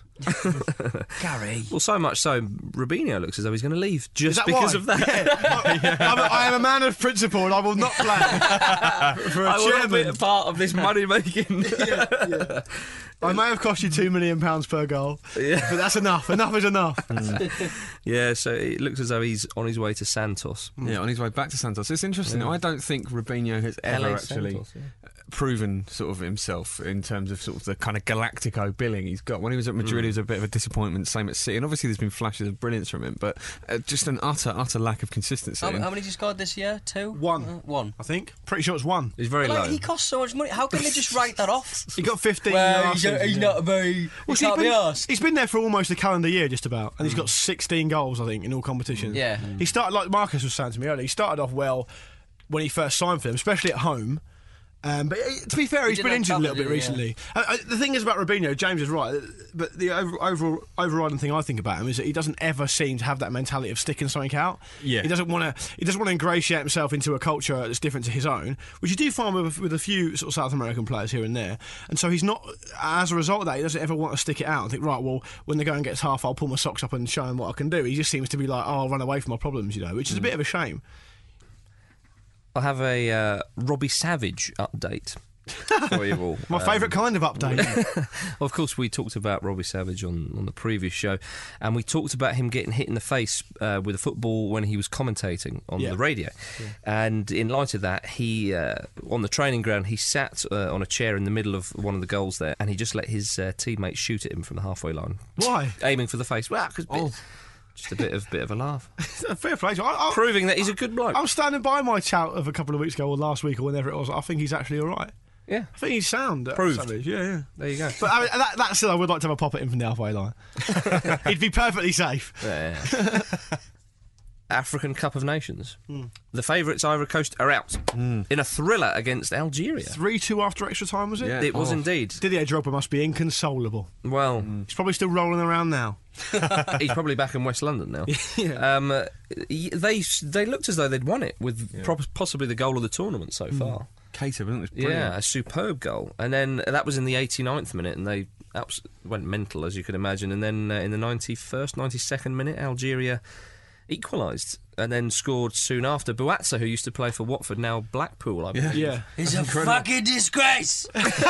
[SPEAKER 7] Gary.
[SPEAKER 6] Well, so much so, Robinho looks as though he's going to leave
[SPEAKER 4] is
[SPEAKER 6] just
[SPEAKER 4] that
[SPEAKER 6] because
[SPEAKER 4] why?
[SPEAKER 6] of that.
[SPEAKER 4] Yeah. I'm a, I am a man of principle, and I will not play for a
[SPEAKER 6] I will not be
[SPEAKER 4] chairman.
[SPEAKER 6] a part of this money making.
[SPEAKER 4] Yeah, yeah. I may have cost you two million pounds per goal,
[SPEAKER 6] Yeah.
[SPEAKER 4] but that's enough. Enough is enough.
[SPEAKER 6] Yeah, so it looks as though he's on his way to Santos.
[SPEAKER 5] Yeah, on his way back to Santos. It's interesting. I don't think Robinho has ever
[SPEAKER 6] L A
[SPEAKER 5] actually
[SPEAKER 6] Santos, yeah.
[SPEAKER 5] proven sort of himself in terms of sort of the kind of Galactico billing he's got. When he was at Madrid, he was a bit of a disappointment. Same at City, and obviously there's been flashes of brilliance from him, but uh, just an utter, utter lack of consistency.
[SPEAKER 7] How, how many has he scored this year? Two?
[SPEAKER 4] One.
[SPEAKER 7] Uh, one.
[SPEAKER 4] I think. Pretty sure it's one.
[SPEAKER 6] He's very
[SPEAKER 7] Like,
[SPEAKER 6] low.
[SPEAKER 7] he costs so much money. How can they just write that off?
[SPEAKER 4] He got fifteen.
[SPEAKER 7] Well,
[SPEAKER 4] last
[SPEAKER 7] he's,
[SPEAKER 4] season,
[SPEAKER 7] he's
[SPEAKER 4] yeah.
[SPEAKER 7] not very. He
[SPEAKER 4] Well, see,
[SPEAKER 7] can't
[SPEAKER 4] he's
[SPEAKER 7] be
[SPEAKER 4] been,
[SPEAKER 7] arsed.
[SPEAKER 4] he's been there for almost a calendar year, just about, and he's got sixteen goals, I think, in all competitions.
[SPEAKER 7] Yeah.
[SPEAKER 4] He started, like Marcus was saying to me earlier, he started off well when he first signed for them, especially at home. Um, but uh, to be fair, he's
[SPEAKER 7] did
[SPEAKER 4] been
[SPEAKER 7] have
[SPEAKER 4] injured a
[SPEAKER 7] trouble,
[SPEAKER 4] little bit
[SPEAKER 7] didn't he?
[SPEAKER 4] recently. Uh, uh, the thing is about Robinho, James is right, but the over, overall overriding thing I think about him is that he doesn't ever seem to have that mentality of sticking something out.
[SPEAKER 5] Yeah.
[SPEAKER 4] He doesn't want to. He doesn't want to ingratiate himself into a culture that's different to his own, which you do find with, with a few sort of South American players here and there. And so he's not. As a result of that, he doesn't ever want to stick it out and think, right, well, when the going gets tough, I'll pull my socks up and show him what I can do. He just seems to be like, oh, I'll run away from my problems, you know, which is a bit of a shame.
[SPEAKER 6] I have a uh, Robbie Savage update for you all.
[SPEAKER 4] My
[SPEAKER 6] Um,
[SPEAKER 4] favourite kind of update.
[SPEAKER 6] Well, of course, we talked about Robbie Savage on, on the previous show, and we talked about him getting hit in the face uh, with a football when he was commentating on
[SPEAKER 4] Yeah.
[SPEAKER 6] the radio. And in light of that, he uh, on the training ground, he sat uh, on a chair in the middle of one of the goals there, and he just let his uh, teammates shoot at him from the halfway line,
[SPEAKER 4] Why?
[SPEAKER 6] aiming for the face. Well, 'cause bit- just a bit of bit of a laugh,
[SPEAKER 4] Fair play. I, I,
[SPEAKER 6] proving that he's a good bloke.
[SPEAKER 4] I'm standing by my tout of a couple of weeks ago or last week or whenever it was. I think he's actually all right.
[SPEAKER 6] Yeah,
[SPEAKER 4] I think he's sound. uh,
[SPEAKER 6] Proved.
[SPEAKER 4] Savage. Yeah, yeah.
[SPEAKER 6] there you go.
[SPEAKER 4] But I mean, that, that still, I would like to have a pop at him from the halfway line. He'd be perfectly safe.
[SPEAKER 6] Yeah. African Cup of Nations. The favourites Ivory Coast are out in a thriller against Algeria.
[SPEAKER 4] three two after extra time, was it?
[SPEAKER 5] Yeah.
[SPEAKER 6] It was
[SPEAKER 5] Oh.
[SPEAKER 6] indeed.
[SPEAKER 4] Didier Drogba must be inconsolable.
[SPEAKER 6] Well,
[SPEAKER 4] He's probably still rolling around now.
[SPEAKER 6] he's probably back in West London now.
[SPEAKER 4] Yeah.
[SPEAKER 6] Um, uh, y- they they looked as though they'd won it with pro- possibly the goal of the tournament so far.
[SPEAKER 5] Cater, wasn't it? It was
[SPEAKER 6] Yeah,
[SPEAKER 5] brilliant.
[SPEAKER 6] a superb goal. And then that was in the eighty-ninth minute, and they abs- went mental, as you could imagine. And then uh, in the ninety-first, ninety-second minute, Algeria equalised and then scored soon after. Buatsa, who used to play for Watford, now Blackpool, I believe.
[SPEAKER 4] Yeah.
[SPEAKER 7] He's a fucking disgrace.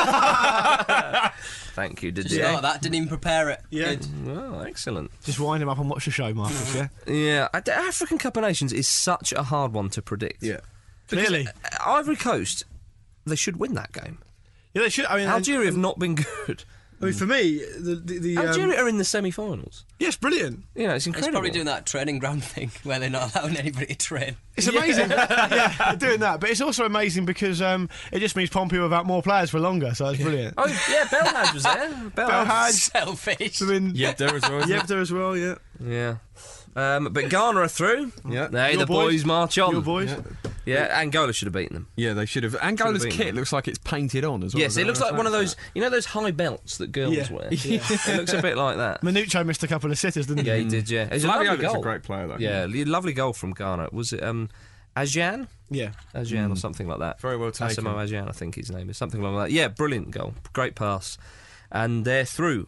[SPEAKER 6] Thank you, did
[SPEAKER 7] Just
[SPEAKER 6] you?
[SPEAKER 7] thought that, didn't even prepare it.
[SPEAKER 4] Yeah.
[SPEAKER 7] Good.
[SPEAKER 6] Well, excellent.
[SPEAKER 4] Just wind him up and watch the show, Marcus, yeah?
[SPEAKER 6] Yeah, I- the African Cup of Nations is such a hard one to predict.
[SPEAKER 5] Yeah.
[SPEAKER 4] Clearly.
[SPEAKER 6] Uh, Ivory Coast, they should win that game.
[SPEAKER 4] Yeah, they should. I mean,
[SPEAKER 6] Algeria have not been good.
[SPEAKER 4] I mean, for me, the... the, the um,
[SPEAKER 6] Algeria are in the semi-finals.
[SPEAKER 4] yes, brilliant.
[SPEAKER 6] You know, it's
[SPEAKER 7] He's
[SPEAKER 6] incredible.
[SPEAKER 7] probably doing that training ground thing where they're not allowing anybody to train.
[SPEAKER 4] It's amazing. Yeah, they're doing that. But it's also amazing because um, it just means Pompey without more players for longer, so it's brilliant.
[SPEAKER 6] Oh, yeah, Belhaj was there. Belhaj.
[SPEAKER 4] Belhaj.
[SPEAKER 7] Selfish.
[SPEAKER 4] I mean,
[SPEAKER 5] Yep, there as well.
[SPEAKER 4] Yep, there as well, yeah.
[SPEAKER 6] Yeah. Um, but Ghana are through.
[SPEAKER 5] Yeah.
[SPEAKER 6] Hey,
[SPEAKER 4] Your
[SPEAKER 6] the boys,
[SPEAKER 4] boys.
[SPEAKER 6] march on.
[SPEAKER 4] Your boys.
[SPEAKER 5] Yeah.
[SPEAKER 6] Yeah, Angola should have beaten them.
[SPEAKER 5] Yeah, they should have. Angola's
[SPEAKER 6] been
[SPEAKER 5] kit
[SPEAKER 6] there.
[SPEAKER 5] looks like it's painted on as well.
[SPEAKER 6] Yes,
[SPEAKER 5] Is
[SPEAKER 6] it
[SPEAKER 5] that
[SPEAKER 6] looks
[SPEAKER 5] what
[SPEAKER 6] like
[SPEAKER 5] I'm
[SPEAKER 6] one of
[SPEAKER 5] saying?
[SPEAKER 6] those, you know those high belts that girls
[SPEAKER 4] Yeah.
[SPEAKER 6] wear?
[SPEAKER 4] Yeah.
[SPEAKER 6] It looks a bit like that.
[SPEAKER 4] Manucho missed a couple of sitters, didn't he?
[SPEAKER 6] Yeah, he did, yeah. It was a
[SPEAKER 5] Flavio
[SPEAKER 6] lovely
[SPEAKER 5] looks
[SPEAKER 6] goal.
[SPEAKER 5] a great player, though.
[SPEAKER 6] Yeah, li- lovely goal from Ghana. Was it um, Ajan?
[SPEAKER 4] Yeah.
[SPEAKER 6] Ajan or something like that.
[SPEAKER 5] Very well taken.
[SPEAKER 6] Asamo Ajan, I think his name is. Something like that. Yeah, brilliant goal. Great pass. And they're through.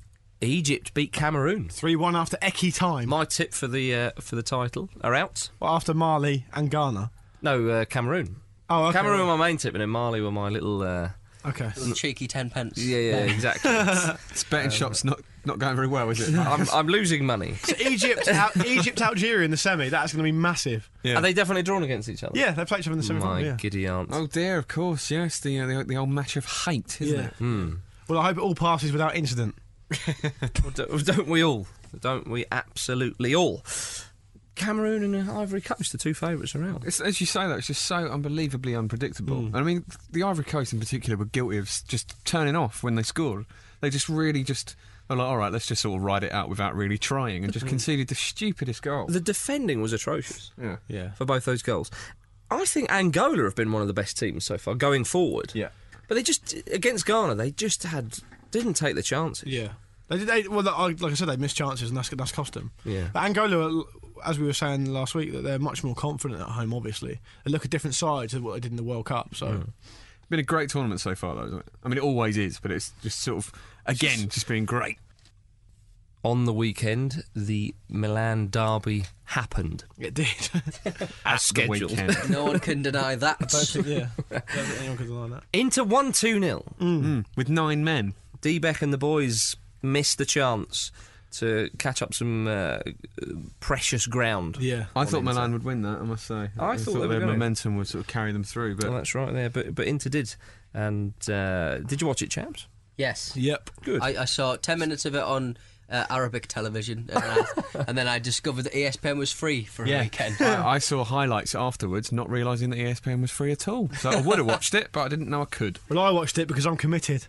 [SPEAKER 6] Egypt beat Cameroon.
[SPEAKER 4] three one after Eki time.
[SPEAKER 6] My tip for the uh, for the title are out.
[SPEAKER 4] Well, after Mali and Ghana.
[SPEAKER 6] No, uh, Cameroon.
[SPEAKER 4] Oh, okay.
[SPEAKER 6] Cameroon were my main tip, and then Mali were my little. Uh,
[SPEAKER 4] Okay.
[SPEAKER 7] Little cheeky ten pence.
[SPEAKER 6] yeah, yeah, exactly.
[SPEAKER 5] This betting shop's not, not going very well, is it?
[SPEAKER 6] I'm, I'm losing money.
[SPEAKER 4] So Egypt, Al- Egypt, Algeria in the semi. That's going to be massive.
[SPEAKER 5] Yeah.
[SPEAKER 6] Are they definitely drawn against each other?
[SPEAKER 4] Yeah, they played each other in the semi
[SPEAKER 6] My
[SPEAKER 4] final. Yeah.
[SPEAKER 6] giddy aunt.
[SPEAKER 5] Oh dear, of course, yes, the, uh, the the old match of hate, isn't
[SPEAKER 4] Yeah.
[SPEAKER 5] it?
[SPEAKER 6] Hmm.
[SPEAKER 4] Well, I hope it all passes without incident.
[SPEAKER 6] Well, don't, don't we all? Don't we absolutely all? Cameroon and Ivory Coast, the two favourites are out.
[SPEAKER 5] It's, as you say, that it's just so unbelievably unpredictable. And I mean, the Ivory Coast in particular were guilty of s- just turning off when they scored. They just really just were like, all right, let's just sort of ride it out without really trying, and just conceded the stupidest goal.
[SPEAKER 6] The defending was atrocious
[SPEAKER 5] Yeah.
[SPEAKER 4] Yeah.
[SPEAKER 6] for both those goals. I think Angola have been one of the best teams so far going forward.
[SPEAKER 5] Yeah.
[SPEAKER 6] But they just, against Ghana, they just had, didn't take the chances.
[SPEAKER 4] Yeah. They did. They, well, like I said, they missed chances, and that's that's cost them.
[SPEAKER 6] Yeah.
[SPEAKER 4] But Angola, as we were saying last week, that they're much more confident at home. Obviously, they look a different side to what they did in the World Cup. So,
[SPEAKER 5] Been a great tournament so far, though, isn't it? I mean, it always is, but it's just sort of, again, just been great.
[SPEAKER 6] On the weekend, the Milan derby happened
[SPEAKER 4] it did.
[SPEAKER 6] as scheduled.
[SPEAKER 5] Weekend.
[SPEAKER 7] No one can deny that.
[SPEAKER 4] yeah. I don't think anyone could deny that.
[SPEAKER 6] Into one two nil.
[SPEAKER 5] Mm, with nine men.
[SPEAKER 6] D-Beck and the boys missed the chance to catch up some uh, precious ground.
[SPEAKER 4] Yeah.
[SPEAKER 5] I thought
[SPEAKER 6] Inter.
[SPEAKER 5] Milan would win that, I must say.
[SPEAKER 6] I thought they were
[SPEAKER 5] their
[SPEAKER 6] gonna.
[SPEAKER 5] momentum would sort of carry them through, but
[SPEAKER 6] Well, that's right there, but but Inter did. And uh, did you watch it, chaps?
[SPEAKER 7] Yes.
[SPEAKER 4] Yep.
[SPEAKER 6] Good.
[SPEAKER 7] I, I saw ten minutes of it on uh, Arabic television, and, I, and then I discovered that E S P N was free for a weekend.
[SPEAKER 5] I, I saw highlights afterwards, not realising that E S P N was free at all. So I would have watched it, but I didn't know I could.
[SPEAKER 4] Well, I watched it because I'm committed.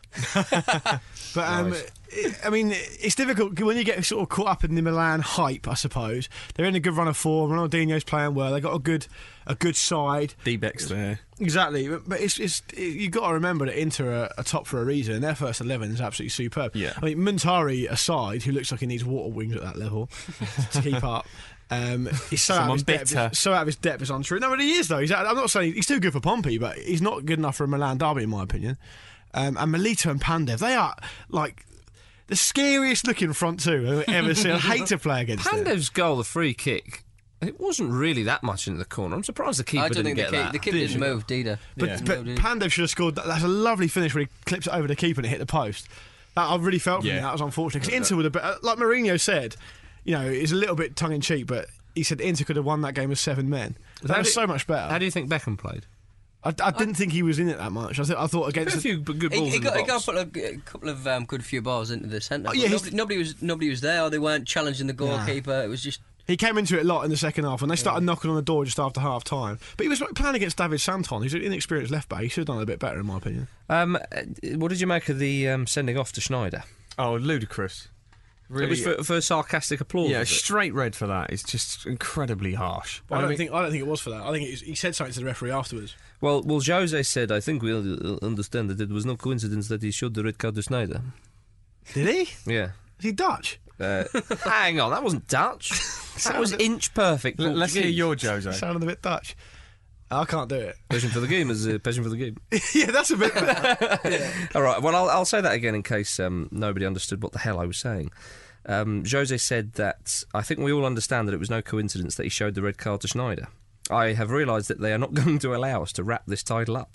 [SPEAKER 4] But um,
[SPEAKER 5] Right.
[SPEAKER 4] it, I mean, it's difficult when you get sort of caught up in the Milan hype. I suppose they're in a good run of form. Ronaldinho's playing well. They got a good, a good side.
[SPEAKER 5] D-Beck's there.
[SPEAKER 4] Exactly, but, but it's, it's it, you've got to remember that Inter are, are top for a reason. And their first eleven is absolutely superb.
[SPEAKER 5] Yeah.
[SPEAKER 4] I mean, Muntari aside, who looks like he needs water wings at that level to keep up. Um, he's so out, of
[SPEAKER 5] Someone
[SPEAKER 4] his depth,
[SPEAKER 5] bitter.
[SPEAKER 4] so out of his depth is untrue. No, but he is though. He's out, I'm not saying he's too good for Pompey, but he's not good enough for a Milan derby, in my opinion. Um, and Melito and Pandev, they are like the scariest looking front two I've ever seen. I hate to play against them.
[SPEAKER 6] Pandev's goal, the free kick, it wasn't really that much into the corner. I'm surprised the keeper
[SPEAKER 7] I don't
[SPEAKER 6] didn't
[SPEAKER 7] think the,
[SPEAKER 6] get
[SPEAKER 7] key,
[SPEAKER 6] that.
[SPEAKER 7] the keeper didn't move, did he?
[SPEAKER 4] But,
[SPEAKER 5] Yeah.
[SPEAKER 4] but
[SPEAKER 7] No,
[SPEAKER 4] Pandev should have scored. That, that's a lovely finish where he clips it over the keeper and it hit the post. That I really felt for
[SPEAKER 5] Yeah.
[SPEAKER 4] him. That was unfortunate because Inter would have been, like Mourinho said, you know, it's a little bit tongue in cheek, but he said Inter could have won that game with seven men. That
[SPEAKER 6] How
[SPEAKER 4] was
[SPEAKER 6] do-
[SPEAKER 4] so much better.
[SPEAKER 6] How do you think Beckham played?
[SPEAKER 4] I, I didn't think he was in it that much. I, th- I thought
[SPEAKER 6] Put
[SPEAKER 4] against
[SPEAKER 6] a few b- good
[SPEAKER 7] He,
[SPEAKER 6] balls
[SPEAKER 7] he
[SPEAKER 6] in
[SPEAKER 7] got,
[SPEAKER 6] the
[SPEAKER 7] he got
[SPEAKER 6] box.
[SPEAKER 7] a couple of, a couple of um, good few balls into the centre.
[SPEAKER 4] Oh,
[SPEAKER 7] but
[SPEAKER 4] yeah, he's-
[SPEAKER 7] nobody, nobody was nobody was there, or they weren't challenging the goalkeeper. It was just
[SPEAKER 4] he came into it a lot in the second half, and they started knocking on the door just after half time. But he was playing against David Santon, who's an inexperienced left back. He should have done a bit better, in my opinion.
[SPEAKER 6] Um, uh, what did you make of the um, sending off to Schneider?
[SPEAKER 5] Oh, ludicrous. Really,
[SPEAKER 6] It was for, for sarcastic applause.
[SPEAKER 5] yeah,
[SPEAKER 6] was it?
[SPEAKER 5] straight red for that. It's just incredibly harsh.
[SPEAKER 4] But I don't
[SPEAKER 5] mean-
[SPEAKER 4] think I don't think it was for that. I think it was, he said something to the referee afterwards.
[SPEAKER 6] Well, well, Jose said, I think we uh, understand that it was no coincidence that he showed the red card to Schneider.
[SPEAKER 4] Did he?
[SPEAKER 6] Yeah.
[SPEAKER 4] Is he Dutch?
[SPEAKER 6] Uh, hang on, that wasn't Dutch. That was inch perfect.
[SPEAKER 5] L- let's hear
[SPEAKER 6] Portuguese.
[SPEAKER 5] your Jose.
[SPEAKER 4] Sounded a bit Dutch. I can't do it.
[SPEAKER 6] Passion for the game is uh, passion for the game.
[SPEAKER 4] Yeah, that's a bit better.
[SPEAKER 6] All right, well, I'll, I'll say that again in case um, nobody understood what the hell I was saying. Um, Jose said that, I think we all understand that it was no coincidence that he showed the red card to Schneider. I have realised that they are not going to allow us to wrap this title up.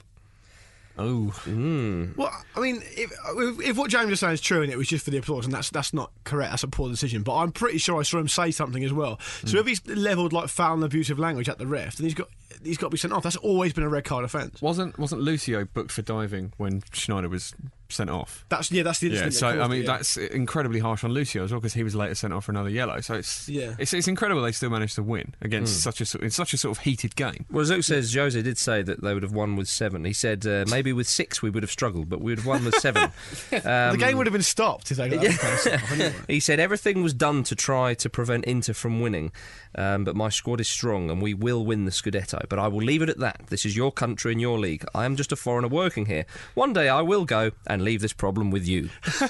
[SPEAKER 5] Oh.
[SPEAKER 6] Mm.
[SPEAKER 4] Well, I mean, if, if what James was saying is true and it was just for the applause, and that's that's not correct, that's a poor decision. But I'm pretty sure I saw him say something as well. Mm. So if he's levelled like foul and abusive language at the ref, then he's got he's got to be sent off. That's always been a red card offence.
[SPEAKER 5] Wasn't wasn't Lucio booked for diving when Schneider was sent off?
[SPEAKER 4] That's yeah, that's the
[SPEAKER 5] yeah.
[SPEAKER 4] incident.
[SPEAKER 5] So
[SPEAKER 4] that caused
[SPEAKER 5] I mean,
[SPEAKER 4] it, yeah.
[SPEAKER 5] that's incredibly harsh on Lucio as well because he was later sent off for another yellow. So it's
[SPEAKER 4] Yeah.
[SPEAKER 5] it's, it's incredible they still managed to win against
[SPEAKER 6] Mm.
[SPEAKER 5] such a sort- in such a sort of heated game.
[SPEAKER 6] Well, Zook says Jose did say that they would have won with seven. He said uh, maybe with six we would have struggled, but we would have won with seven. Um,
[SPEAKER 4] the game would have been stopped if they got that kind of stuff, anyway.
[SPEAKER 6] He said everything was done to try to prevent Inter from winning, um, but my squad is strong and we will win the Scudetto. But I will leave it at that. This is your country and your league. I am just a foreigner working here. One day I will go and leave this problem with you.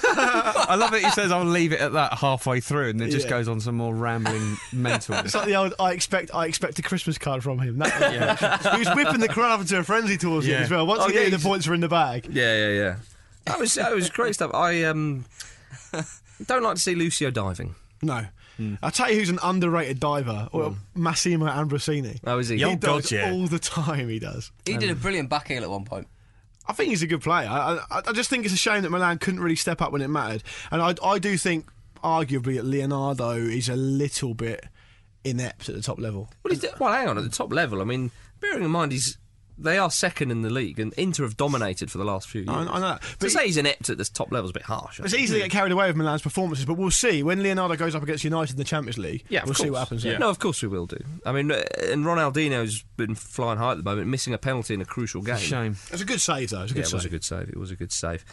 [SPEAKER 5] I love it. He says, "I'll leave it at that" halfway through, and then just
[SPEAKER 4] Yeah.
[SPEAKER 5] goes on some more rambling mental.
[SPEAKER 4] It's like the old I expect I expect a Christmas card from him. That, yeah. He was whipping the crowd up into a frenzy towards
[SPEAKER 5] Yeah.
[SPEAKER 4] him as well. Once
[SPEAKER 6] Oh,
[SPEAKER 4] again,
[SPEAKER 6] yeah,
[SPEAKER 4] the
[SPEAKER 6] he's-
[SPEAKER 4] points were in the bag.
[SPEAKER 6] Yeah, yeah, yeah. That was that was great stuff. I um don't like to see Lucio diving.
[SPEAKER 4] No. I'll tell you who's an underrated diver, or Massimo Ambrosini.
[SPEAKER 6] Oh, is he?
[SPEAKER 4] He
[SPEAKER 5] Yo,
[SPEAKER 4] does
[SPEAKER 5] God, yeah.
[SPEAKER 4] all the time. He does.
[SPEAKER 7] He did a brilliant back heel at one point.
[SPEAKER 4] I think he's a good player. I, I, I just think it's a shame that Milan couldn't really step up when it mattered. And I, I do think, arguably, that Leonardo is a little bit inept at the top level.
[SPEAKER 6] Well, he's, well, hang on. At the top level, I mean, bearing in mind he's they are second in the league, and Inter have dominated for the last few years.
[SPEAKER 4] I, I know that.
[SPEAKER 6] To
[SPEAKER 4] But
[SPEAKER 6] say he's inept at this top level is a bit harsh. I
[SPEAKER 4] it's
[SPEAKER 6] think.
[SPEAKER 4] easy to get carried away with Milan's performances, but we'll see. When Leonardo goes up against United in the Champions League,
[SPEAKER 6] Yeah, of
[SPEAKER 4] we'll see
[SPEAKER 6] course.
[SPEAKER 4] what happens
[SPEAKER 6] Yeah.
[SPEAKER 4] there.
[SPEAKER 6] No, of course we will do. I mean, uh, and Ronaldinho's been flying high at the moment, missing a penalty in a crucial game.
[SPEAKER 5] Shame.
[SPEAKER 4] It's a good save, though. It's a good
[SPEAKER 6] Yeah, it was a
[SPEAKER 4] save.
[SPEAKER 6] good save. It was a good save.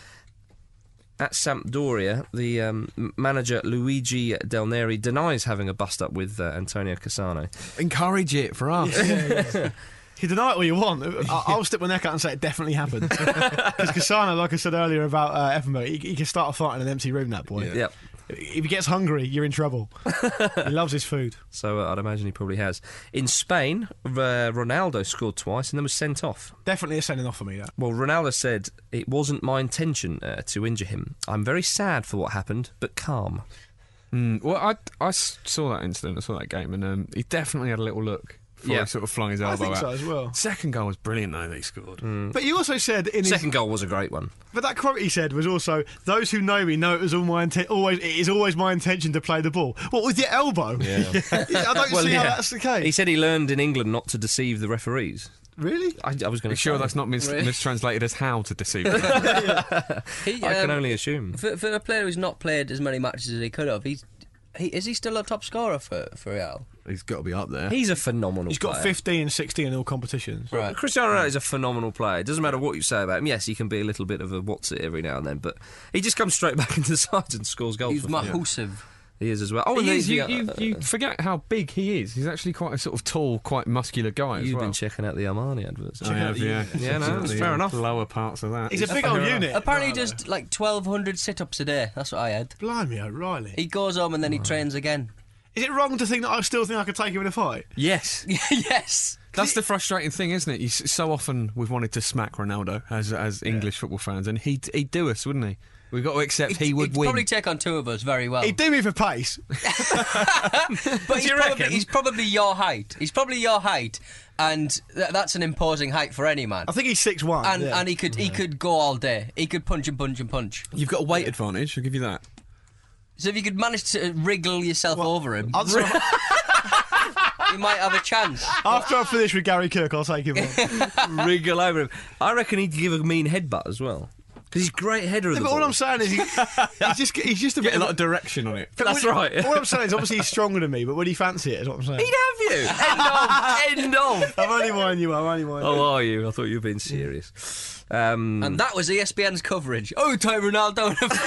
[SPEAKER 6] At Sampdoria, the um, m- manager Luigi Del Neri denies having a bust-up with uh, Antonio Cassano.
[SPEAKER 5] Encourage it for us.
[SPEAKER 4] You deny it all you want. I- I'll stick my neck out and say it definitely happened. Because Cassano, like I said earlier about uh, Effenberg, he, he can start a fight in an empty room, that boy.
[SPEAKER 6] Yep.
[SPEAKER 4] If he gets hungry, you're in trouble. He loves his food.
[SPEAKER 6] So uh, I'd imagine he probably has. In Spain, uh, Ronaldo scored twice and then was sent off.
[SPEAKER 4] Definitely a sending off for me, that.
[SPEAKER 6] Well, Ronaldo said, it wasn't my intention uh, to injure him. I'm very sad for what happened, but calm.
[SPEAKER 5] Mm, well, I, I s- saw that incident, I saw that game, and um, he definitely had a little look before
[SPEAKER 6] Yeah.
[SPEAKER 5] he sort of flung his
[SPEAKER 4] I
[SPEAKER 5] elbow
[SPEAKER 4] think
[SPEAKER 5] out.
[SPEAKER 4] so as well.
[SPEAKER 5] Second goal was brilliant, though, that he scored.
[SPEAKER 4] But you also said in his,
[SPEAKER 6] Second goal was a great one.
[SPEAKER 4] but that quote he said was also, "Those who know me know it was all my inten- always it is always my intention to play the ball." What with your elbow?
[SPEAKER 6] Yeah.
[SPEAKER 4] I don't see how that's the case.
[SPEAKER 6] He said he learned in England not to deceive the referees.
[SPEAKER 4] Really?
[SPEAKER 6] I, I was going
[SPEAKER 5] Are you
[SPEAKER 6] to
[SPEAKER 5] sure
[SPEAKER 6] say.
[SPEAKER 5] that's not mis-
[SPEAKER 7] Really?
[SPEAKER 5] mistranslated as how to deceive them?
[SPEAKER 7] He,
[SPEAKER 6] I can
[SPEAKER 7] um,
[SPEAKER 6] only assume.
[SPEAKER 7] For, for a player who's not played as many matches as he could have, he's he, is he still a top scorer for, for Real?
[SPEAKER 5] He's got to be up there.
[SPEAKER 6] He's a phenomenal
[SPEAKER 4] He's got
[SPEAKER 6] player.
[SPEAKER 4] fifteen and sixteen in all competitions.
[SPEAKER 7] Right.
[SPEAKER 6] Cristiano Ronaldo is a phenomenal player. It doesn't matter what you say about him. Yes, he can be a little bit of a what's it every now and then, but he just comes straight back into the side and scores goals.
[SPEAKER 7] He's
[SPEAKER 6] for fun.
[SPEAKER 7] massive.
[SPEAKER 6] He is as well. Oh, and
[SPEAKER 5] He
[SPEAKER 6] the-
[SPEAKER 5] is, you,
[SPEAKER 6] the-
[SPEAKER 5] you,
[SPEAKER 6] uh,
[SPEAKER 5] you forget how big he is. He's actually quite a sort of tall, quite muscular guy as
[SPEAKER 6] You've
[SPEAKER 5] well.
[SPEAKER 6] been checking out the Armani adverts.
[SPEAKER 5] I have, yeah.
[SPEAKER 6] Yeah, no, that's
[SPEAKER 5] The,
[SPEAKER 6] fair
[SPEAKER 5] uh,
[SPEAKER 6] enough.
[SPEAKER 5] Lower parts of that.
[SPEAKER 4] He's a big old unit.
[SPEAKER 7] Apparently, he
[SPEAKER 4] Ronaldo.
[SPEAKER 7] does like twelve hundred sit-ups a day. That's what I had.
[SPEAKER 4] Blimey, O'Reilly.
[SPEAKER 7] He goes home and then he trains again.
[SPEAKER 4] Is it wrong to think that I still think I could take him in a fight?
[SPEAKER 5] Yes.
[SPEAKER 7] Yes.
[SPEAKER 5] That's the frustrating thing, isn't it? You, s- so often we've wanted to smack Ronaldo as as English football fans, and he'd, he'd do us, wouldn't he? We've got to accept he would
[SPEAKER 7] he'd
[SPEAKER 5] win.
[SPEAKER 7] probably take on two of us very well.
[SPEAKER 4] He'd do me for pace.
[SPEAKER 7] But he's
[SPEAKER 6] you
[SPEAKER 7] probably,
[SPEAKER 6] reckon?
[SPEAKER 7] he's probably your height. He's probably your height, and th- that's an imposing height for any man.
[SPEAKER 4] I think he's six one.
[SPEAKER 7] And
[SPEAKER 4] yeah.
[SPEAKER 7] and he could he could go all day. He could punch and punch and punch.
[SPEAKER 5] You've got a weight advantage, I'll give you that.
[SPEAKER 7] So if you could manage to wriggle yourself over him,
[SPEAKER 4] I'll sort of-
[SPEAKER 7] you might have a chance.
[SPEAKER 4] after I finish with Gary Kirk, I'll take him on.
[SPEAKER 6] Wriggle over him. I reckon he'd give a mean headbutt as well. Because he's a great header of
[SPEAKER 4] Yeah,
[SPEAKER 6] the
[SPEAKER 4] but
[SPEAKER 6] ball.
[SPEAKER 4] all I'm saying is he, he's just he's just a bit
[SPEAKER 5] Get a
[SPEAKER 4] of
[SPEAKER 5] lot of direction on it.
[SPEAKER 6] That's
[SPEAKER 4] when-
[SPEAKER 6] right.
[SPEAKER 4] All I'm saying is obviously he's stronger than me, but would he fancy it? Is what I'm saying.
[SPEAKER 6] He'd have you. End of. End of.
[SPEAKER 4] I'm only minding you. I'm only minding you.
[SPEAKER 6] Oh, are you? I thought you were being serious. Um,
[SPEAKER 7] And that was E S P N's coverage. Oh, Ty Ronaldo. in a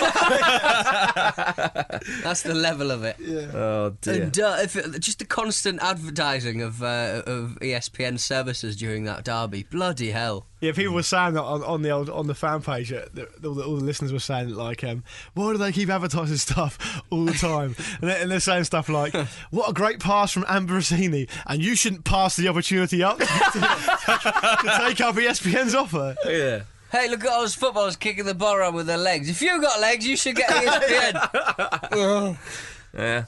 [SPEAKER 7] fight. That's the level of it.
[SPEAKER 6] oh, dear.
[SPEAKER 7] And uh, if it, just the constant advertising of uh, of E S P N services during that derby. Bloody hell.
[SPEAKER 4] Yeah, people were saying that on, on the old, on the fan page. Uh, the, all, the, all the listeners were saying like, um, "Why do they keep advertising stuff all the time?" and, they're, and they're saying stuff like, "What a great pass from Ambrosini, and you shouldn't pass the opportunity up to, to take up E S P N's offer."
[SPEAKER 6] Yeah.
[SPEAKER 7] Hey, look at all those footballers kicking the ball around with their legs. If you got legs, you should get E S P N.
[SPEAKER 6] Yeah.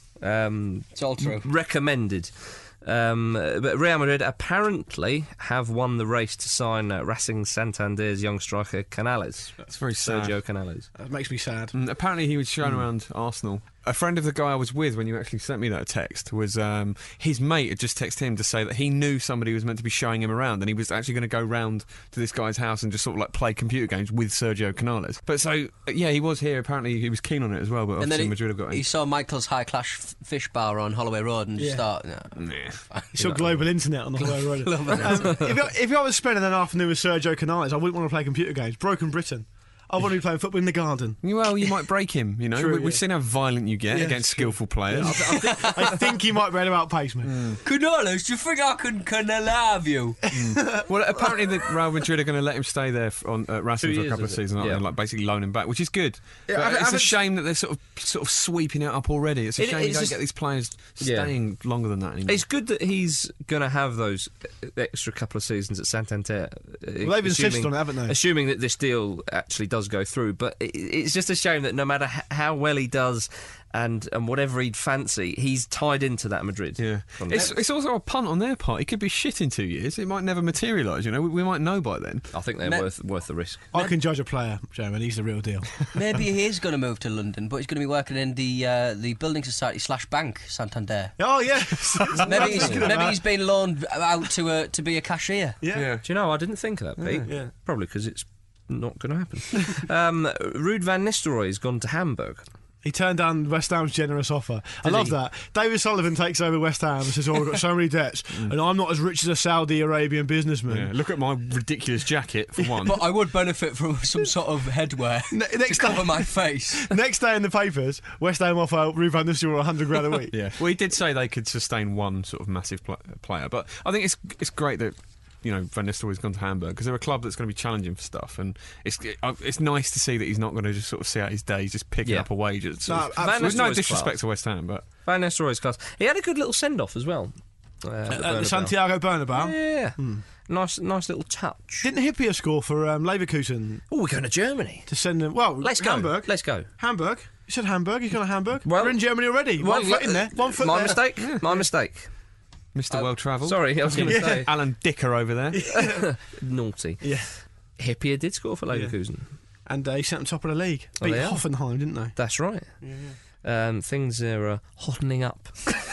[SPEAKER 6] Um,
[SPEAKER 7] It's all true.
[SPEAKER 6] recommended. Um, but Real Madrid apparently have won the race to sign uh, Racing Santander's young striker Canales.
[SPEAKER 5] That's very sad.
[SPEAKER 6] Sergio Canales.
[SPEAKER 4] That makes me sad.
[SPEAKER 5] Mm, apparently he was shown
[SPEAKER 6] Hmm.
[SPEAKER 5] around Arsenal. A friend of the guy I was with when you actually sent me that text was um, his mate had just texted him to say that he knew somebody was meant to be showing him around, and he was actually going to go round to this guy's house and just sort of like play computer games with Sergio Canales. But so yeah, he was here. Apparently he was keen on it as well. But
[SPEAKER 7] And then
[SPEAKER 5] obviously
[SPEAKER 7] he,
[SPEAKER 5] Madrid have got
[SPEAKER 7] he
[SPEAKER 5] him.
[SPEAKER 7] saw Michael's High Class f- Fish Bar on Holloway Road and just
[SPEAKER 4] Yeah.
[SPEAKER 7] thought, no.
[SPEAKER 5] Nah.
[SPEAKER 4] You saw global internet on the whole way around. um, if, I, if I was spending an afternoon with Sergio Canales, I wouldn't want to play computer games. Broken Britain. I want to be playing football in the garden.
[SPEAKER 5] Well, you might break him. You know,
[SPEAKER 4] True,
[SPEAKER 5] we,
[SPEAKER 4] yeah.
[SPEAKER 5] we've seen how violent you get
[SPEAKER 4] Yeah,
[SPEAKER 5] against
[SPEAKER 4] true.
[SPEAKER 5] skillful players.
[SPEAKER 4] I, think, I think he might be able to outpace me.
[SPEAKER 7] Canales, do you think I can, can allow you?
[SPEAKER 5] Well, apparently the Real Madrid are going to let him stay there f- on uh, Racing
[SPEAKER 6] Two
[SPEAKER 5] for a
[SPEAKER 6] years,
[SPEAKER 5] couple of
[SPEAKER 6] is it?
[SPEAKER 5] seasons, aren't
[SPEAKER 6] Yeah.
[SPEAKER 5] they? Like basically loan him back, which is good.
[SPEAKER 6] Yeah,
[SPEAKER 5] But
[SPEAKER 6] I- I
[SPEAKER 5] it's a
[SPEAKER 6] haven't-
[SPEAKER 5] shame that they're sort of sort of sweeping it up already. It's a
[SPEAKER 6] It-
[SPEAKER 5] shame you
[SPEAKER 6] it's
[SPEAKER 5] don't
[SPEAKER 6] just-
[SPEAKER 5] get these players
[SPEAKER 6] Yeah.
[SPEAKER 5] staying longer than that anymore.
[SPEAKER 6] It's good that he's going to have those extra couple of seasons at Santander. uh,
[SPEAKER 4] Well, they've insisted on it, haven't they?
[SPEAKER 6] Assuming that this deal actually does go through. But it, it's just a shame that no matter h- how well he does and, and whatever he'd fancy, he's tied into that Madrid.
[SPEAKER 5] Yeah,
[SPEAKER 6] contract.
[SPEAKER 5] it's, it's also a punt on their part. He could be shit in two years. It might never materialise. You know, we, we might know by then.
[SPEAKER 6] I think they're
[SPEAKER 7] Me-
[SPEAKER 6] worth worth the risk.
[SPEAKER 4] I can judge a player, Jeremy. He's the real deal.
[SPEAKER 7] Maybe he is going to move to London, but he's going to be working in the uh, the building society slash bank, Santander.
[SPEAKER 4] Oh, yeah.
[SPEAKER 7] Maybe he's,
[SPEAKER 4] Looking at
[SPEAKER 7] maybe
[SPEAKER 4] that.
[SPEAKER 7] he's been loaned out to uh, to be a cashier.
[SPEAKER 4] Yeah.
[SPEAKER 6] Do you know, I didn't think of that, Pete.
[SPEAKER 4] Yeah.
[SPEAKER 6] Probably because it's not going to happen. um, Ruud van Nistelrooy has gone to Hamburg.
[SPEAKER 4] He turned down West Ham's generous offer. I
[SPEAKER 6] Did
[SPEAKER 4] love
[SPEAKER 6] he?
[SPEAKER 4] that. David Sullivan takes over West Ham and says, oh, we've got so many debts, and I'm not as rich as a Saudi Arabian businessman.
[SPEAKER 5] Yeah, look at my ridiculous jacket for one.
[SPEAKER 7] But I would benefit from some sort of headwear
[SPEAKER 4] Ne-
[SPEAKER 7] to
[SPEAKER 4] next
[SPEAKER 7] cover
[SPEAKER 4] time-
[SPEAKER 7] my face.
[SPEAKER 4] Next day in the papers, West Ham offer Ruud van Nistelrooy one hundred grand a week.
[SPEAKER 5] Yeah, well, he did say they could sustain one sort of massive pl- player, but I think it's it's great that you know Van Nistelrooy's gone to Hamburg because they're a club that's going to be challenging for stuff, and it's it, uh, it's nice to see that he's not going to just sort of see out his days just picking
[SPEAKER 6] Yeah.
[SPEAKER 5] up a wage. At sort
[SPEAKER 4] No,
[SPEAKER 5] of,
[SPEAKER 4] absolutely.
[SPEAKER 5] with no
[SPEAKER 6] Nistelrooy's
[SPEAKER 5] disrespect
[SPEAKER 6] class.
[SPEAKER 5] to West Ham, but
[SPEAKER 6] Van Nistelrooy's class. He had a good little send off as well. Uh, at the
[SPEAKER 4] At the
[SPEAKER 6] Bernabeu.
[SPEAKER 4] Santiago Bernabeu.
[SPEAKER 6] Yeah. Nice, nice little touch.
[SPEAKER 4] Didn't Hippier score for um, Leverkusen
[SPEAKER 6] Oh, we're going to Germany.
[SPEAKER 4] to send them? Well,
[SPEAKER 6] Let's go.
[SPEAKER 4] Hamburg.
[SPEAKER 6] Let's go.
[SPEAKER 4] Hamburg. You said Hamburg. He's gone to Hamburg.
[SPEAKER 6] Well-
[SPEAKER 4] We're in Germany already.
[SPEAKER 6] Well,
[SPEAKER 4] One foot in
[SPEAKER 6] uh,
[SPEAKER 4] there. One foot
[SPEAKER 6] My
[SPEAKER 4] there.
[SPEAKER 6] mistake. My mistake.
[SPEAKER 5] Mister Well Travelled.
[SPEAKER 6] Sorry, I was going to say
[SPEAKER 5] Alan Dicker over there.
[SPEAKER 6] naughty.
[SPEAKER 4] Yeah.
[SPEAKER 6] Hippier did score for Leverkusen.
[SPEAKER 4] And uh, he sent them top of the league.
[SPEAKER 6] Oh,
[SPEAKER 4] Beat
[SPEAKER 6] they are?
[SPEAKER 4] Hoffenheim, didn't they?
[SPEAKER 6] That's right. Um, things are uh, hottening up.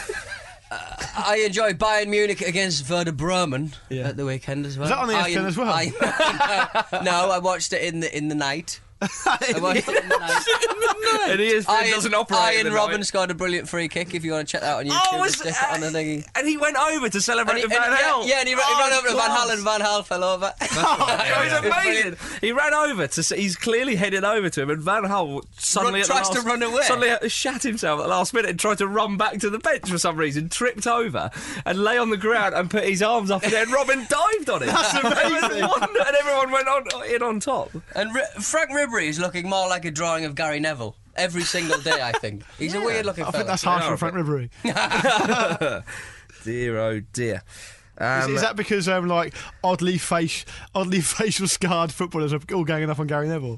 [SPEAKER 7] I enjoyed Bayern Munich against Werder Bremen
[SPEAKER 4] Yeah.
[SPEAKER 7] at the weekend as well.
[SPEAKER 4] Was that on the
[SPEAKER 7] I,
[SPEAKER 4] F P N as well?
[SPEAKER 7] I, no, I watched it in the in the night. I watched it in the night.
[SPEAKER 6] And he is,
[SPEAKER 7] Ian,
[SPEAKER 6] doesn't operate. in
[SPEAKER 7] Ian
[SPEAKER 6] the
[SPEAKER 7] Robin
[SPEAKER 6] night.
[SPEAKER 7] scored a brilliant free kick. If you want to check that out on YouTube,
[SPEAKER 6] Oh, was,
[SPEAKER 7] stick it on the thingy.
[SPEAKER 6] and he went over to celebrate
[SPEAKER 7] And he-
[SPEAKER 6] with Van
[SPEAKER 7] and-
[SPEAKER 6] Hal.
[SPEAKER 7] yeah, yeah, and he, ran- he
[SPEAKER 6] Oh,
[SPEAKER 7] ran over to Van
[SPEAKER 6] class.
[SPEAKER 7] Hal, and Van Hal fell over.
[SPEAKER 6] It was amazing. He ran over to. s- He's clearly headed over to him, and Van Hal suddenly
[SPEAKER 7] Run-
[SPEAKER 6] at the
[SPEAKER 7] tries to
[SPEAKER 6] last-
[SPEAKER 7] run away.
[SPEAKER 6] Suddenly uh, shat himself at the last minute and tried to run back to the bench for some reason. Tripped over and lay on the ground and put his arms up, and then Robin dived on him. That's
[SPEAKER 4] amazing.
[SPEAKER 6] And everyone went on in on top.
[SPEAKER 7] And Ri- Frank Ribery is looking more like a drawing of Gary Neville every single day. I think he's a weird looking
[SPEAKER 4] I
[SPEAKER 7] fella.
[SPEAKER 4] think that's harsh
[SPEAKER 6] Yeah,
[SPEAKER 4] for Frank Ribery.
[SPEAKER 6] Dear oh dear.
[SPEAKER 4] Is,
[SPEAKER 6] Um,
[SPEAKER 4] is that because um, like oddly face, oddly facial scarred footballers are all ganging up on Gary Neville?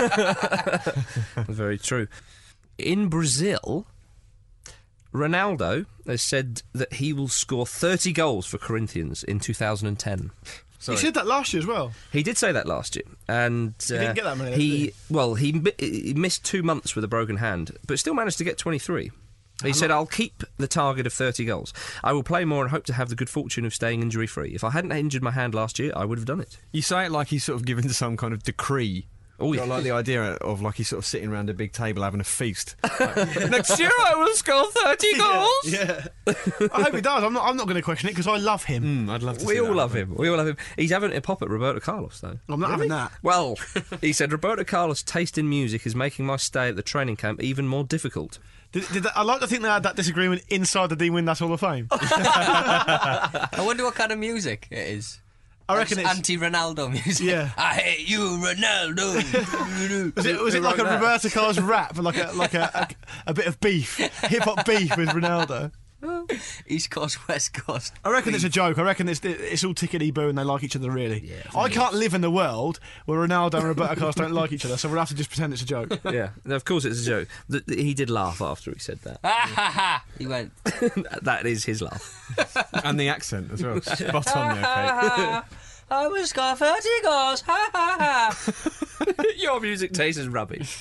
[SPEAKER 6] Very true. In Brazil, Ronaldo has said that he will score thirty goals for Corinthians in two thousand ten.
[SPEAKER 4] He said that last year as well.
[SPEAKER 6] He did say that last year, and uh,
[SPEAKER 4] didn't get that many,
[SPEAKER 6] He
[SPEAKER 4] did he?
[SPEAKER 6] well, he, mi- he missed two months with a broken hand, but still managed to get twenty-three. He said, "I'll keep the target of thirty goals. I will play more and hope to have the good fortune of staying injury-free. If I hadn't injured my hand last year, I would have done it."
[SPEAKER 5] You say it like he's sort of given some kind of decree.
[SPEAKER 6] Oh, yeah.
[SPEAKER 5] I like the idea of like he's sort of sitting around a big table having a feast. Like, next year I will score thirty goals.
[SPEAKER 4] Yeah, I hope he does. I'm not. I'm not going to question it because I love him.
[SPEAKER 5] Mm, I'd love to.
[SPEAKER 6] We
[SPEAKER 5] see
[SPEAKER 6] all
[SPEAKER 5] that
[SPEAKER 6] love
[SPEAKER 5] happen.
[SPEAKER 6] him. We all love him. He's having a pop at Roberto Carlos, though.
[SPEAKER 4] I'm not having that.
[SPEAKER 6] Well, he said, Roberto Carlos' taste in music is making my stay at the training camp even more difficult.
[SPEAKER 4] Did, did that, I like to think they had that disagreement inside the Dean Windass Hall of Fame.
[SPEAKER 7] I wonder what kind of music it is.
[SPEAKER 4] I reckon it's.
[SPEAKER 7] anti-Ronaldo music.
[SPEAKER 4] Yeah.
[SPEAKER 7] I hate you, Ronaldo.
[SPEAKER 4] Was it, was it
[SPEAKER 6] Who
[SPEAKER 4] like a
[SPEAKER 6] wrote that?
[SPEAKER 4] Roberto Carlos rap, like a like a, a, a bit of beef, hip hop beef with Ronaldo?
[SPEAKER 7] East Coast, West Coast.
[SPEAKER 4] I reckon it's a joke. I reckon it's it's all tickety-boo and they like each other really.
[SPEAKER 7] Yeah,
[SPEAKER 4] I can't live in the world where Ronaldo and Roberto Carlos don't like each other, so we'll have to just pretend it's a joke.
[SPEAKER 6] Yeah, no, of course it's a joke. The, the, he did laugh after he said that.
[SPEAKER 7] Ha ha ha! He went.
[SPEAKER 6] That is his laugh.
[SPEAKER 5] And the accent as well. Spot on there, Kate.
[SPEAKER 7] I was got thirty goals. Ha ha ha!
[SPEAKER 6] Your music taste is rubbish.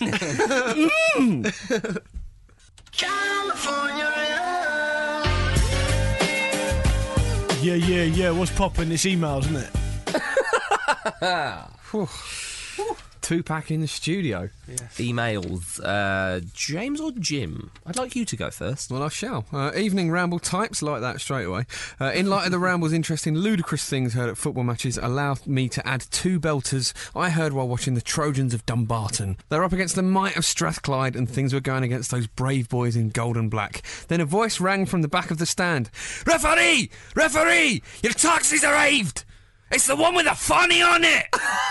[SPEAKER 4] Yeah, yeah, yeah. What's popping? It's emails, isn't it?
[SPEAKER 5] Two pack in the studio.
[SPEAKER 6] Emails. Uh, James or Jim? I'd like you to go first.
[SPEAKER 5] Well, I shall. Uh, evening ramble types like that straight away. Uh, in light of the ramble's interesting, ludicrous things heard at football matches, allow me to add two belters I heard while watching the Trojans of Dumbarton. They're up against the might of Strathclyde, and things were going against those brave boys in gold and black. Then a voice rang from the back of the stand. Referee! Referee! Your taxi's arrived! It's the one with the funny on it!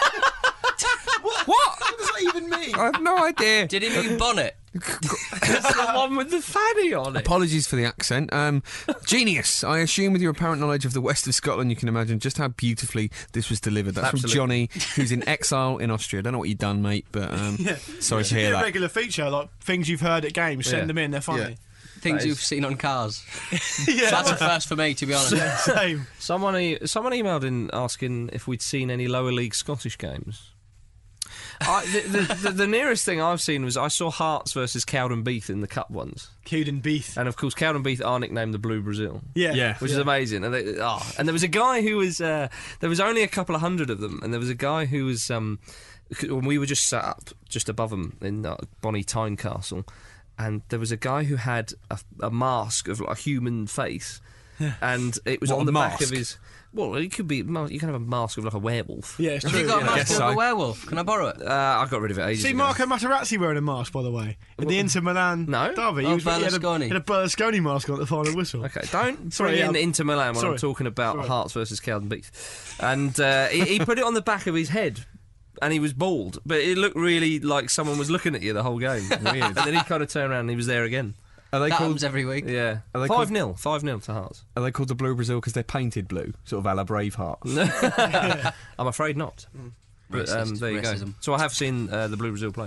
[SPEAKER 5] What? What
[SPEAKER 4] does that even mean?
[SPEAKER 5] I have no idea.
[SPEAKER 7] Did he mean bonnet?
[SPEAKER 6] It's the one with the fanny on it.
[SPEAKER 5] Apologies for the accent. Um, genius. I assume with your apparent knowledge of the west of Scotland, you can imagine just how beautifully this was delivered. That's
[SPEAKER 6] Absolutely.
[SPEAKER 5] from Johnny, who's in exile in Austria. I don't know what you've done, mate, but um,
[SPEAKER 4] Yeah.
[SPEAKER 5] sorry
[SPEAKER 4] It
[SPEAKER 5] to
[SPEAKER 4] should be
[SPEAKER 5] hear
[SPEAKER 4] a
[SPEAKER 5] that.
[SPEAKER 4] regular feature, like things you've heard at games. Send
[SPEAKER 6] Yeah.
[SPEAKER 4] them in. They're funny.
[SPEAKER 7] Things
[SPEAKER 6] That is-
[SPEAKER 7] you've seen on cars.
[SPEAKER 4] Yeah,
[SPEAKER 7] That's a first for me, to be honest.
[SPEAKER 4] same.
[SPEAKER 6] Someone, e- someone emailed in asking if we'd seen any lower league Scottish games. I, the, the, the, the nearest thing I've seen was I saw Hearts versus Cowdenbeath in the Cup ones,
[SPEAKER 4] Cowdenbeath.
[SPEAKER 6] and of course Cowdenbeath are nicknamed the Blue Brazil.
[SPEAKER 4] Yeah,
[SPEAKER 5] Yeah.
[SPEAKER 6] Which is amazing, and, they, oh, and there was a guy who was uh, there was only a couple of hundred of them, and there was a guy who was um, when we were just sat up just above him in uh, Bonnie Tynecastle, and there was a guy who had a, a mask of like a human face, and it was
[SPEAKER 5] What,
[SPEAKER 6] on
[SPEAKER 5] a
[SPEAKER 6] the back
[SPEAKER 5] mask?
[SPEAKER 6] of his. Well, it could be. You can have a mask of like a werewolf.
[SPEAKER 4] Yeah, it's
[SPEAKER 7] Have
[SPEAKER 4] true.
[SPEAKER 7] you got a
[SPEAKER 4] yeah.
[SPEAKER 7] mask
[SPEAKER 5] guess
[SPEAKER 7] of
[SPEAKER 5] so.
[SPEAKER 7] a werewolf? Can I borrow it?
[SPEAKER 6] Uh, I got rid of it ages
[SPEAKER 4] See
[SPEAKER 6] ago.
[SPEAKER 4] Marco Materazzi wearing a mask, by the way, in the Inter Milan
[SPEAKER 6] No?
[SPEAKER 4] derby.
[SPEAKER 7] Oh,
[SPEAKER 4] he, was, he, had a,
[SPEAKER 7] Berlusconi.
[SPEAKER 4] he had a Berlusconi mask on at the final whistle.
[SPEAKER 6] Okay, don't
[SPEAKER 4] Sorry,
[SPEAKER 6] bring
[SPEAKER 4] yeah,
[SPEAKER 6] in
[SPEAKER 4] I'm-
[SPEAKER 6] Inter Milan when
[SPEAKER 4] sorry.
[SPEAKER 6] I'm talking about
[SPEAKER 4] Sorry.
[SPEAKER 6] Hearts versus Cowdenbeath. And uh, he, he put it on the back of his head, and he was bald, but it looked really like someone was looking at you the whole game. Weird. And then he kind of turned around and he was there again.
[SPEAKER 5] Are they
[SPEAKER 7] That
[SPEAKER 5] called?
[SPEAKER 7] happens every week.
[SPEAKER 6] Yeah.
[SPEAKER 5] Are they
[SPEAKER 6] five
[SPEAKER 5] called-
[SPEAKER 6] nil. five nil to Hearts.
[SPEAKER 5] Are they called the Blue Brazil because they're painted blue, sort of a la Braveheart?
[SPEAKER 6] I'm afraid not. But um,
[SPEAKER 7] Racist.
[SPEAKER 6] there you
[SPEAKER 7] Racism.
[SPEAKER 6] go. So I have seen uh, the Blue Brazil play.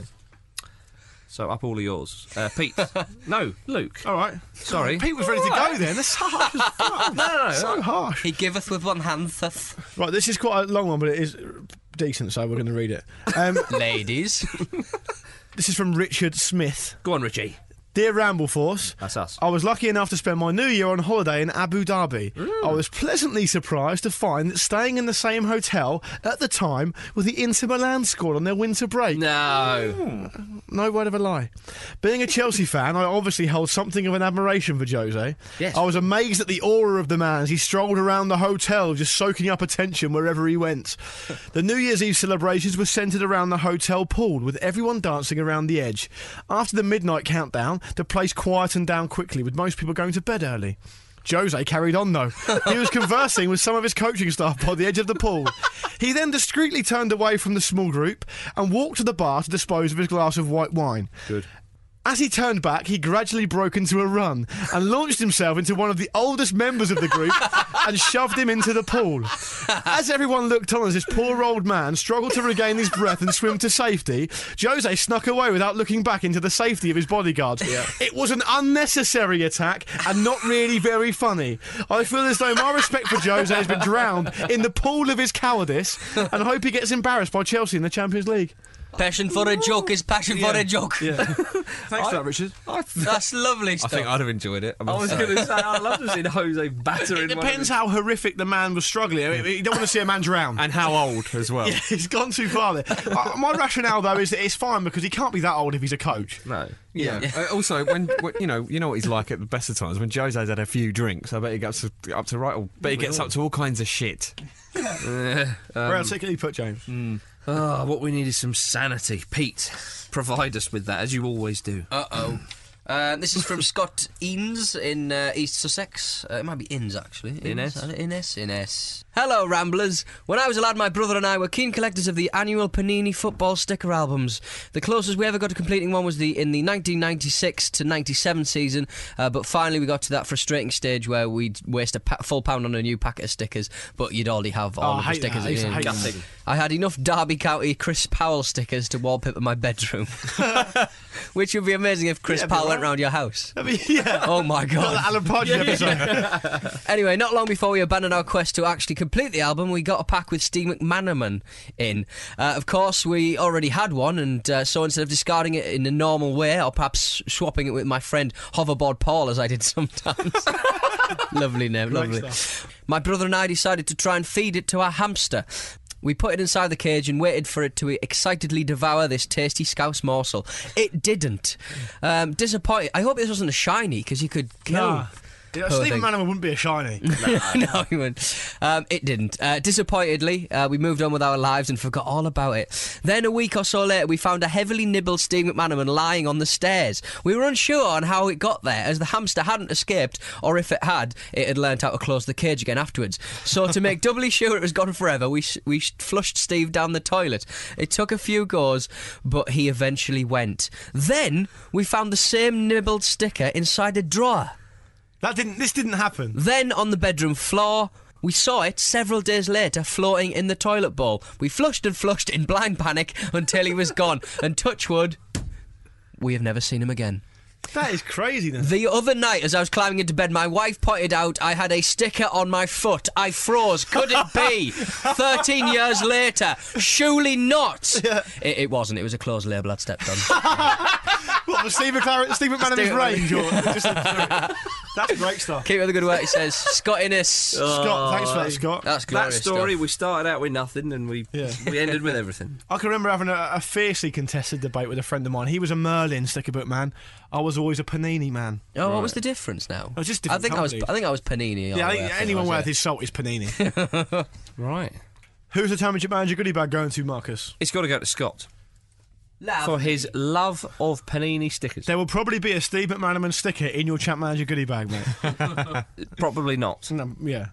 [SPEAKER 6] So up all of yours. Uh, Pete. No, Luke.
[SPEAKER 4] All right.
[SPEAKER 6] Sorry.
[SPEAKER 4] Pete was ready to go then. That's so harsh. as fuck.
[SPEAKER 6] No, no, no.
[SPEAKER 4] So harsh.
[SPEAKER 7] He giveth with one hand, thus.
[SPEAKER 4] Right, this is quite a long one, but it is decent, so we're going to read it. Um,
[SPEAKER 7] Ladies.
[SPEAKER 4] this is from Richard Smith.
[SPEAKER 6] Go on, Richie.
[SPEAKER 4] Dear Ramble Force,
[SPEAKER 6] That's us.
[SPEAKER 4] I was lucky enough to spend my new year on holiday in Abu Dhabi. I was pleasantly surprised to find that staying in the same hotel at the time with the Inter Milan squad on their winter break.
[SPEAKER 6] No.
[SPEAKER 4] No word of a lie. Being a Chelsea fan, I obviously held something of an admiration for Jose.
[SPEAKER 6] Yes.
[SPEAKER 4] I was amazed at the aura of the man as he strolled around the hotel, just soaking up attention wherever he went. The New Year's Eve celebrations were centred around the hotel pool, with everyone dancing around the edge. After the midnight countdown, the place quietened down quickly, with most people going to bed early. Jose carried on though. He was conversing with some of his coaching staff by the edge of the pool. He then discreetly turned away from the small group and walked to the bar to dispose of his glass of white wine.
[SPEAKER 6] Good.
[SPEAKER 4] As he turned back, he gradually broke into a run and launched himself into one of the oldest members of the group and shoved him into the pool. As everyone looked on as this poor old man struggled to regain his breath and swim to safety, Jose snuck away without looking back into the safety of his bodyguards. It was an unnecessary attack and not really very funny. I feel as though my respect for Jose has been drowned in the pool of his cowardice, and I hope he gets embarrassed by Chelsea in the Champions League.
[SPEAKER 7] Passion for a joke is passion for a joke.
[SPEAKER 4] Yeah. Thanks for that, Richard.
[SPEAKER 7] That's lovely
[SPEAKER 5] I
[SPEAKER 7] stuff.
[SPEAKER 5] think I'd have enjoyed it.
[SPEAKER 6] I was going to say, I'd love to see Jose battering.
[SPEAKER 4] It
[SPEAKER 6] one of
[SPEAKER 4] depends
[SPEAKER 6] his-
[SPEAKER 4] how horrific the man was struggling. I mean, you don't want to see a man drown.
[SPEAKER 5] And how old as well.
[SPEAKER 4] Yeah, he's gone too far there. uh, my rationale, though, is that it's fine because he can't be that old if he's a coach.
[SPEAKER 6] No.
[SPEAKER 5] Yeah. Uh, also, when, when you know, you know what he's like at the best of times. When Jose's had a few drinks, I bet he gets up to, up to right. Or bet he gets up to all kinds of shit.
[SPEAKER 6] Uh,
[SPEAKER 4] Where
[SPEAKER 6] um,
[SPEAKER 4] else can you put James?
[SPEAKER 6] oh, what we need is some sanity. Pete, provide us with that, as you always do.
[SPEAKER 7] Uh-oh. Uh, this is from Scott Eanes in uh, East Sussex. Uh, it might be Inns, actually.
[SPEAKER 6] Innes?
[SPEAKER 7] Innes? Innes. Innes. Hello, Ramblers. When I was a lad, my brother and I were keen collectors of the annual Panini football sticker albums. The closest we ever got to completing one was the in the nineteen ninety-six to ninety-seven season, uh, but finally we got to that frustrating stage where we'd waste a pa- full pound on a new packet of stickers, but you'd already have all
[SPEAKER 4] Oh,
[SPEAKER 7] of
[SPEAKER 4] I
[SPEAKER 7] the
[SPEAKER 4] hate
[SPEAKER 7] stickers.
[SPEAKER 4] that. I used to
[SPEAKER 7] in.
[SPEAKER 4] hate
[SPEAKER 6] Gutting.
[SPEAKER 7] I had enough Derby County Chris Powell stickers to wallpaper my bedroom, which would be amazing if Chris
[SPEAKER 4] Yeah, it'd be
[SPEAKER 7] Powell went
[SPEAKER 4] alright.
[SPEAKER 7] round your house.
[SPEAKER 4] I mean, yeah.
[SPEAKER 7] Oh my
[SPEAKER 4] Like
[SPEAKER 7] god.
[SPEAKER 4] the Alan Podge episode.
[SPEAKER 7] Anyway, not long before we abandoned our quest to actually complete the album, we got a pack with Steve McManaman in. Uh, of course, we already had one, and uh, so instead of discarding it in a normal way, or perhaps swapping it with my friend Hoverboard Paul, as I did sometimes. Lovely name,
[SPEAKER 4] Great
[SPEAKER 7] lovely.
[SPEAKER 4] stuff.
[SPEAKER 7] My brother and I decided to try and feed it to our hamster. We put it inside the cage and waited for it to excitedly devour this tasty scouse morsel. It didn't. Um, disappointed. I hope this wasn't a shiny, because you could kill...
[SPEAKER 4] Nah. Yeah,
[SPEAKER 7] Poor
[SPEAKER 4] Stephen
[SPEAKER 7] thing.
[SPEAKER 4] Manaman wouldn't be a shiny.
[SPEAKER 7] no, he wouldn't. Um, it didn't. Uh, disappointedly, uh, we moved on with our lives and forgot all about it. Then, a week or so later, we found a heavily nibbled Steve McManaman lying on the stairs. We were unsure on how it got there, as the hamster hadn't escaped, or if it had, it had learnt how to close the cage again afterwards. So, to make doubly sure it was gone forever, we sh- we flushed Steve down the toilet. It took a few goes, but he eventually went. Then, we found the same nibbled sticker inside a drawer.
[SPEAKER 4] That didn't. This didn't happen.
[SPEAKER 7] Then on the bedroom floor, we saw it several days later floating in the toilet bowl. We flushed and flushed in blind panic until he was gone. And touch wood, we have never seen him again.
[SPEAKER 4] That is craziness.
[SPEAKER 7] The other night, as I was climbing into bed, my wife pointed out I had a sticker on my foot. I froze. Could it be? Thirteen years later. Surely not.
[SPEAKER 4] Yeah.
[SPEAKER 7] It, it wasn't. It was a closed label I'd stepped on.
[SPEAKER 4] What was Steve McLaren, Steve McManaman's
[SPEAKER 7] Steve
[SPEAKER 4] range? Or just a, that's great stuff.
[SPEAKER 7] Keep up the good work, he says. Scott Innes.
[SPEAKER 4] Scott, thanks for that, Scott.
[SPEAKER 7] That's
[SPEAKER 6] That
[SPEAKER 7] glorious
[SPEAKER 6] story,
[SPEAKER 7] stuff.
[SPEAKER 6] we started out with nothing and we
[SPEAKER 4] Yeah.
[SPEAKER 6] we ended with everything.
[SPEAKER 4] I can remember having a, a fiercely contested debate with a friend of mine. He was a Merlin sticker book man. I was always a Panini man.
[SPEAKER 7] Oh, what was the difference now?
[SPEAKER 4] Oh, just
[SPEAKER 7] I
[SPEAKER 4] different
[SPEAKER 7] think I was.
[SPEAKER 4] companies.
[SPEAKER 7] I think I was Panini. all
[SPEAKER 4] Yeah, I
[SPEAKER 7] the
[SPEAKER 4] think
[SPEAKER 7] way, I
[SPEAKER 4] anyone
[SPEAKER 7] was,
[SPEAKER 4] worth
[SPEAKER 7] yeah.
[SPEAKER 4] his salt is Panini.
[SPEAKER 6] Right.
[SPEAKER 4] Who's the Championship Manager goodie bag going to, Marcus?
[SPEAKER 6] It's got to go to Scott
[SPEAKER 7] Love.
[SPEAKER 6] for his love of Panini stickers.
[SPEAKER 4] There will probably be a Steve McManaman sticker in your Champ Manager goodie bag, mate.
[SPEAKER 6] Probably not.
[SPEAKER 4] No, yeah.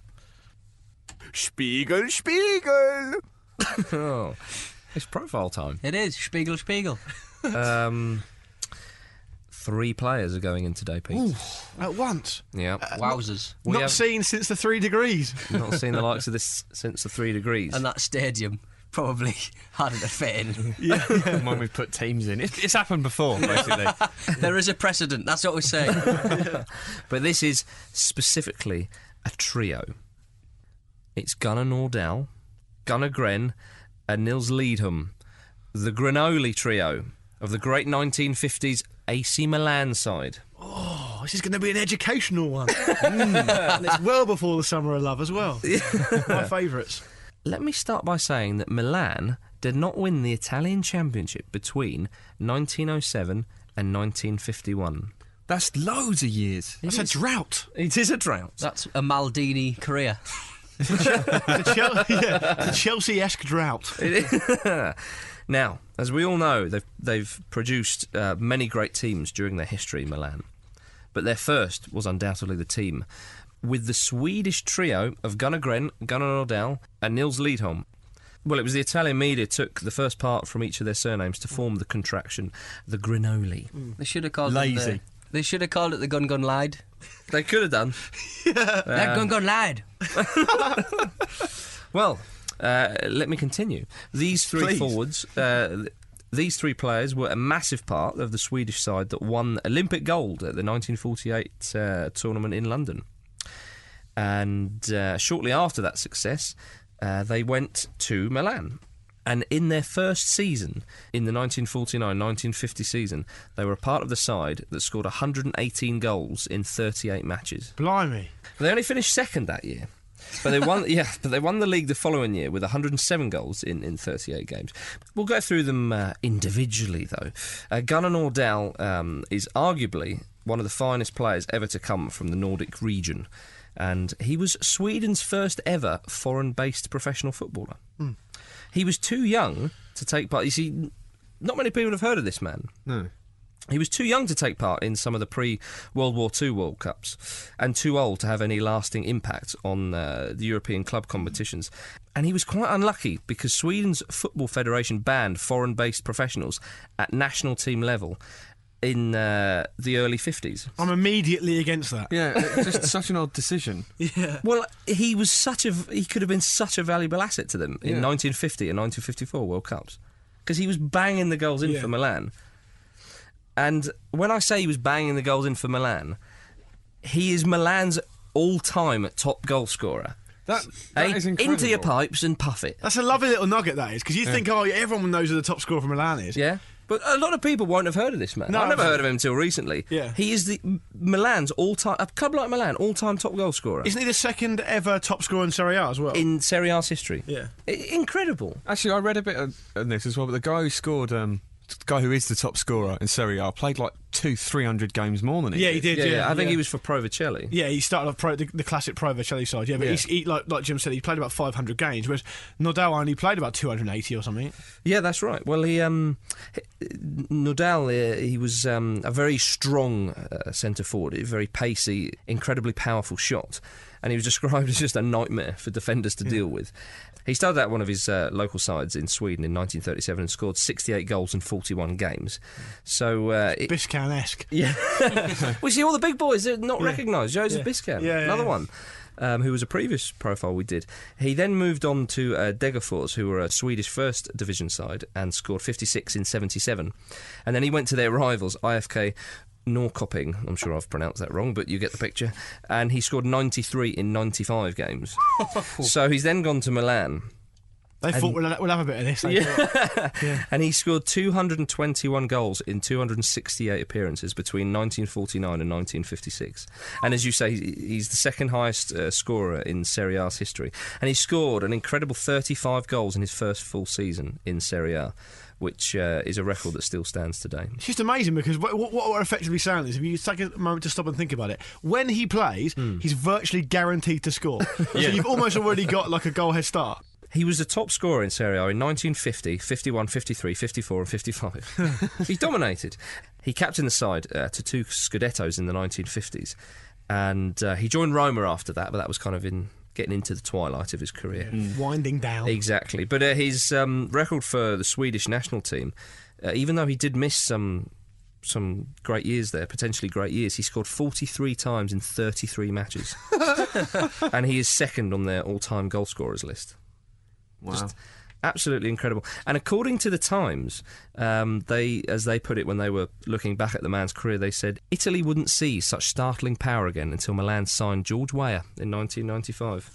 [SPEAKER 4] Spiegel, Spiegel.
[SPEAKER 6] Oh, it's profile time.
[SPEAKER 7] It is Spiegel Spiegel.
[SPEAKER 6] Um, three players are going in today, Pete.
[SPEAKER 4] Ooh, at once.
[SPEAKER 6] Yeah,
[SPEAKER 7] Wowzers!
[SPEAKER 6] We
[SPEAKER 4] Not
[SPEAKER 6] have
[SPEAKER 4] seen since the three degrees.
[SPEAKER 6] not seen the likes of this since the three degrees.
[SPEAKER 7] And that stadium probably harder to fit in.
[SPEAKER 5] When we put teams in. It's, it's happened before, basically.
[SPEAKER 7] There is a precedent. That's what we're saying.
[SPEAKER 6] But this is specifically a trio. It's Gunnar Nordell, Gunnar Gren, and Nils Liedholm, the Granoli trio of the great nineteen fifties A C Milan side.
[SPEAKER 4] Oh, this is going to be an educational one. Mm. And it's well before the Summer of Love as well. My favourites.
[SPEAKER 6] Let me start by saying that Milan did not win the Italian Championship between nineteen oh seven and nineteen fifty-one.
[SPEAKER 5] That's loads of years.
[SPEAKER 4] That's a drought.
[SPEAKER 6] It is a drought.
[SPEAKER 7] That's a Maldini career.
[SPEAKER 4] The, Chel- yeah, the Chelsea-esque drought.
[SPEAKER 6] Now, as we all know, they've, they've produced uh, many great teams during their history, Milan. But their first was undoubtedly the team with the Swedish trio of Gunnar Gren, Gunnar Nordell and Nils Liedholm. Well, it was the Italian media took the first part from each of their surnames to form the contraction, the Granoli.
[SPEAKER 7] They should have called
[SPEAKER 5] Lazy.
[SPEAKER 7] It the, they should have called it the Gun Gun Lied.
[SPEAKER 6] They could have done.
[SPEAKER 7] That Gun Gun Lied.
[SPEAKER 6] Well, uh, let me continue. These three
[SPEAKER 4] Please.
[SPEAKER 6] forwards, uh, these three players were a massive part of the Swedish side that won Olympic gold at the nineteen forty-eight uh, tournament in London. And uh, shortly after that success, uh, they went to Milan. And in their first season, in the nineteen forty-nine nineteen fifty season, they were a part of the side that scored one hundred eighteen goals in thirty-eight matches.
[SPEAKER 4] Blimey.
[SPEAKER 6] They only finished second that year. But they won, yeah. But they won the league the following year with one hundred seven goals in, in thirty-eight games. We'll go through them uh, individually, though. Uh, Gunnar Nordell um, is arguably one of the finest players ever to come from the Nordic region, and he was Sweden's first ever foreign-based professional footballer.
[SPEAKER 4] Mm.
[SPEAKER 6] He was too young to take part. You see, not many people have heard of this man.
[SPEAKER 5] No.
[SPEAKER 6] He was too young to take part in some of the pre-World War Two World Cups and too old to have any lasting impact on uh, the European club competitions. And he was quite unlucky because Sweden's Football Federation banned foreign-based professionals at national team level in uh, the early fifties.
[SPEAKER 4] I'm immediately against that.
[SPEAKER 5] Yeah, it's just such an odd decision.
[SPEAKER 4] Yeah.
[SPEAKER 6] Well, he was such a he could have been such a valuable asset to them in
[SPEAKER 5] Yeah.
[SPEAKER 6] nineteen fifty and nineteen fifty-four World Cups because he was banging the goals in
[SPEAKER 4] Yeah.
[SPEAKER 6] for Milan. And when I say he was banging the goals in for Milan, he is Milan's all-time top goal scorer.
[SPEAKER 5] That, that
[SPEAKER 6] Eh?
[SPEAKER 5] is incredible.
[SPEAKER 6] Into your pipes and puff it.
[SPEAKER 4] That's a lovely little nugget, that is, because you think, oh, yeah, everyone knows who the top scorer for Milan is.
[SPEAKER 6] Yeah. But a lot of people won't have heard of this man.
[SPEAKER 4] No,
[SPEAKER 6] I've never
[SPEAKER 4] absolutely.
[SPEAKER 6] heard of him until recently.
[SPEAKER 4] Yeah.
[SPEAKER 6] He is the Milan's all-time, a club like Milan, all-time top goal scorer
[SPEAKER 4] Isn't he the second ever top scorer in Serie A as well?
[SPEAKER 6] in Serie A's history.
[SPEAKER 4] Yeah.
[SPEAKER 6] I- incredible.
[SPEAKER 5] Actually, I read a bit of, of this as well, but the guy who scored, um, the guy who is the top scorer in Serie A, played like two, three hundred games more than he
[SPEAKER 4] Yeah,
[SPEAKER 5] did.
[SPEAKER 4] he did.
[SPEAKER 6] Yeah,
[SPEAKER 4] Yeah,
[SPEAKER 6] yeah. I think
[SPEAKER 4] yeah.
[SPEAKER 6] he was for Provercelli.
[SPEAKER 4] Yeah, he started off pro, the, the classic Pro Vercelli side. Yeah, but
[SPEAKER 6] Yeah.
[SPEAKER 4] He's, he, like like Jim said, he played about five hundred games, whereas Nordal only played about two hundred eighty or something.
[SPEAKER 6] Yeah, that's right. Well, he um, Nordal, uh, he was um, a very strong uh, centre forward, a very pacey, incredibly powerful shot, and he was described as just a nightmare for defenders to deal with. He started at one of his uh, local sides in Sweden in nineteen thirty-seven and scored sixty-eight goals in forty-one games. So, uh, it,
[SPEAKER 4] Biscan-esque.
[SPEAKER 6] yeah, we see all the big boys they're not
[SPEAKER 4] Yeah.
[SPEAKER 6] recognised. Joseph
[SPEAKER 4] Yeah.
[SPEAKER 6] Biscan,
[SPEAKER 4] Yeah, yeah,
[SPEAKER 6] another
[SPEAKER 4] yeah.
[SPEAKER 6] one. Um, who was a previous profile we did. He then moved on to uh, Degerfors, who were a Swedish first division side, and scored fifty-six in seventy-seven. And then he went to their rivals, I F K Norrköping. I'm sure I've pronounced that wrong, but you get the picture. And he scored ninety-three in ninety-five games. So he's then gone to Milan.
[SPEAKER 4] They thought we'll, we'll have a bit of this. They thought.
[SPEAKER 6] And he scored two hundred twenty-one goals in two hundred sixty-eight appearances between nineteen forty-nine and nineteen fifty-six. And as you say, he's the second highest uh, scorer in Serie A's history. And he scored an incredible thirty-five goals in his first full season in Serie A, which uh, is a record that still stands today.
[SPEAKER 4] It's just amazing because what, what what we're effectively saying is, if you take a moment to stop and think about it, when he plays, he's virtually guaranteed to score. So you've almost already got like a goal head start.
[SPEAKER 6] He was the top scorer in Serie A in nineteen fifty, fifty-one, fifty-three, fifty-four and fifty-five. He dominated. He captained the side uh, to two Scudettos in the nineteen fifties. And uh, he joined Roma after that, but that was kind of in getting into the twilight of his career.
[SPEAKER 4] Winding down.
[SPEAKER 6] Exactly. But uh, his um, record for the Swedish national team, uh, even though he did miss some some great years there, potentially great years, he scored forty-three times in thirty-three matches. And he is second on their all-time goal scorers list.
[SPEAKER 5] Wow.
[SPEAKER 6] Just absolutely incredible. And according to the Times, um, they, as they put it when they were looking back at the man's career, they said Italy wouldn't see such startling power again until Milan signed George Weah in nineteen ninety-five.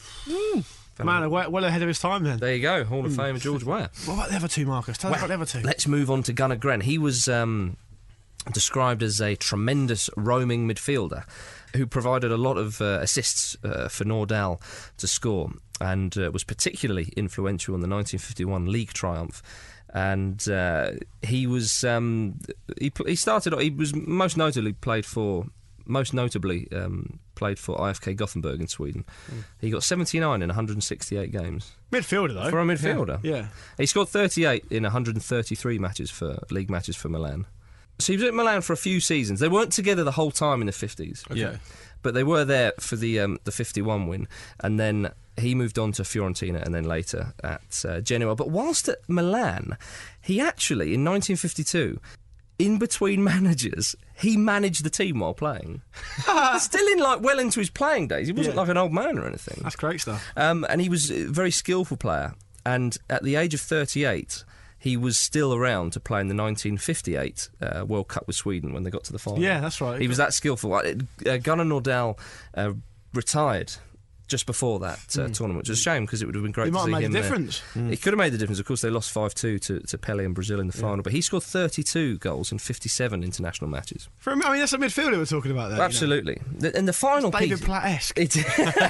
[SPEAKER 4] Man, well, well ahead of his time then.
[SPEAKER 6] There you go, Hall of Famer George Weah.
[SPEAKER 4] What about the other two, Marcus? Tell us about the other two.
[SPEAKER 6] Let's move on to Gunnar Gren. He was um, described as a tremendous roaming midfielder who provided a lot of uh, assists uh, for Nordal to score, and uh, was particularly influential in the nineteen fifty-one league triumph. And uh, he was um, he, he started he was most notably played for most notably um, played for I F K Gothenburg in Sweden. Mm. He got seventy-nine in one hundred sixty-eight games.
[SPEAKER 4] Midfielder, though.
[SPEAKER 6] For a midfielder.
[SPEAKER 4] Yeah.
[SPEAKER 6] He scored thirty-eight in one hundred thirty-three matches for league matches for Milan. So he was at Milan for a few seasons. They weren't together the whole time in the fifties.
[SPEAKER 5] Yeah.
[SPEAKER 6] But they were there for the um, the fifty-one win, and then he moved on to Fiorentina and then later at uh, Genoa. But whilst at Milan, he actually, in nineteen fifty-two, in between managers, he managed the team while playing. Still in like well into his playing days. He wasn't
[SPEAKER 4] Yeah.
[SPEAKER 6] like an old man or anything.
[SPEAKER 4] That's great stuff.
[SPEAKER 6] Um, and he was a very skillful player. And at the age of thirty-eight, he was still around to play in the nineteen fifty-eight uh, World Cup with Sweden when they got to the final.
[SPEAKER 4] Yeah, that's right.
[SPEAKER 6] He was that skillful. Uh, Gunnar Nordal uh, retired just before that uh, tournament, which is a shame because it would have been great
[SPEAKER 4] He
[SPEAKER 6] to
[SPEAKER 4] might
[SPEAKER 6] see
[SPEAKER 4] have made
[SPEAKER 6] him
[SPEAKER 4] a
[SPEAKER 6] there.
[SPEAKER 4] difference.
[SPEAKER 6] It could have made the difference. Of course, they lost five two to, to Pele and Brazil in the final, but he scored thirty-two goals in fifty-seven international matches.
[SPEAKER 4] For a, I mean, that's a midfielder we're talking about there.
[SPEAKER 6] Absolutely. The, and the final
[SPEAKER 4] You know? David
[SPEAKER 6] piece...
[SPEAKER 4] Platt-esque.
[SPEAKER 6] It,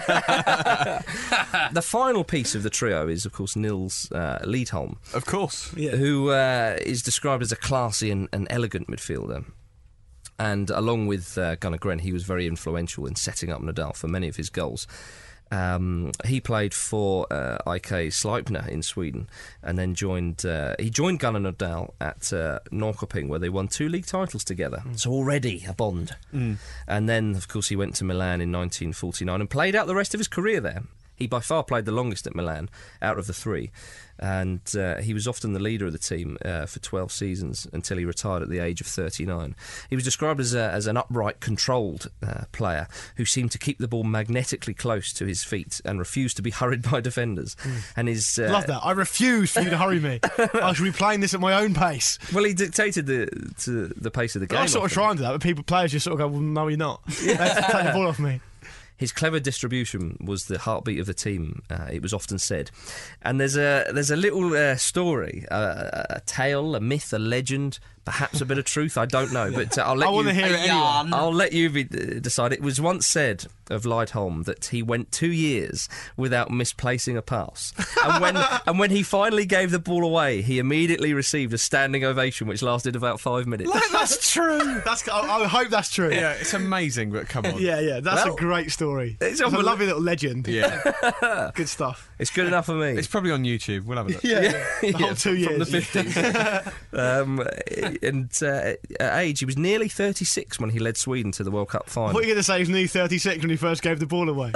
[SPEAKER 6] the final piece of the trio is, of course, Nils uh, Lidholm,
[SPEAKER 5] Of course.
[SPEAKER 4] Yeah.
[SPEAKER 6] who uh, is described as a classy and, and elegant midfielder. And along with uh, Gunnar Gren, he was very influential in setting up Nadal for many of his goals. Um, he played for uh, I K Sleipner in Sweden, and then joined. Uh, he joined Gunnar Nordal at uh, Norrköping, where they won two league titles together. Mm. So already a bond. Mm. And then, of course, he went to Milan in nineteen forty-nine and played out the rest of his career there. He by far played the longest at Milan out of the three, and uh, he was often the leader of the team uh, for twelve seasons until he retired at the age of thirty-nine. He was described as, a, as an upright, controlled uh, player who seemed to keep the ball magnetically close to his feet and refused to be hurried by defenders. Mm. And his uh,
[SPEAKER 4] Love that. I refuse for you to hurry me. I should be playing this at my own pace.
[SPEAKER 6] Well, he dictated the to the pace of the game.
[SPEAKER 4] I sort of try and do that, but people, players just sort of go, well, no, you're not. Yeah. They have to take the ball off me.
[SPEAKER 6] His clever distribution was the heartbeat of the team, uh, it was often said. And there's a there's a little uh, story, uh, a tale, a myth, a legend, perhaps a bit of truth, I don't know. But uh, I'll let
[SPEAKER 4] I
[SPEAKER 6] you...
[SPEAKER 4] want to hear it anyway.
[SPEAKER 6] I'll let you be, uh, decide. It was once said of Lidholm that he went two years without misplacing a pass. And when and when he finally gave the ball away, he immediately received a standing ovation, which lasted about five minutes.
[SPEAKER 4] Like, that's true. That's. I, I hope that's true.
[SPEAKER 5] Yeah, it's amazing, but come on.
[SPEAKER 4] Yeah, yeah, that's
[SPEAKER 6] Well,
[SPEAKER 4] a great story.
[SPEAKER 6] It's,
[SPEAKER 4] It's a lovely little legend.
[SPEAKER 5] Yeah.
[SPEAKER 4] Good stuff.
[SPEAKER 6] It's good enough for me.
[SPEAKER 5] It's probably on YouTube. We'll have a look.
[SPEAKER 4] Yeah, yeah. The whole two years.
[SPEAKER 6] From the fifties. um, and uh, at age, he was nearly thirty-six when he led Sweden to the World Cup final.
[SPEAKER 4] What are you going to say? He was nearly thirty-six when he first gave the ball away.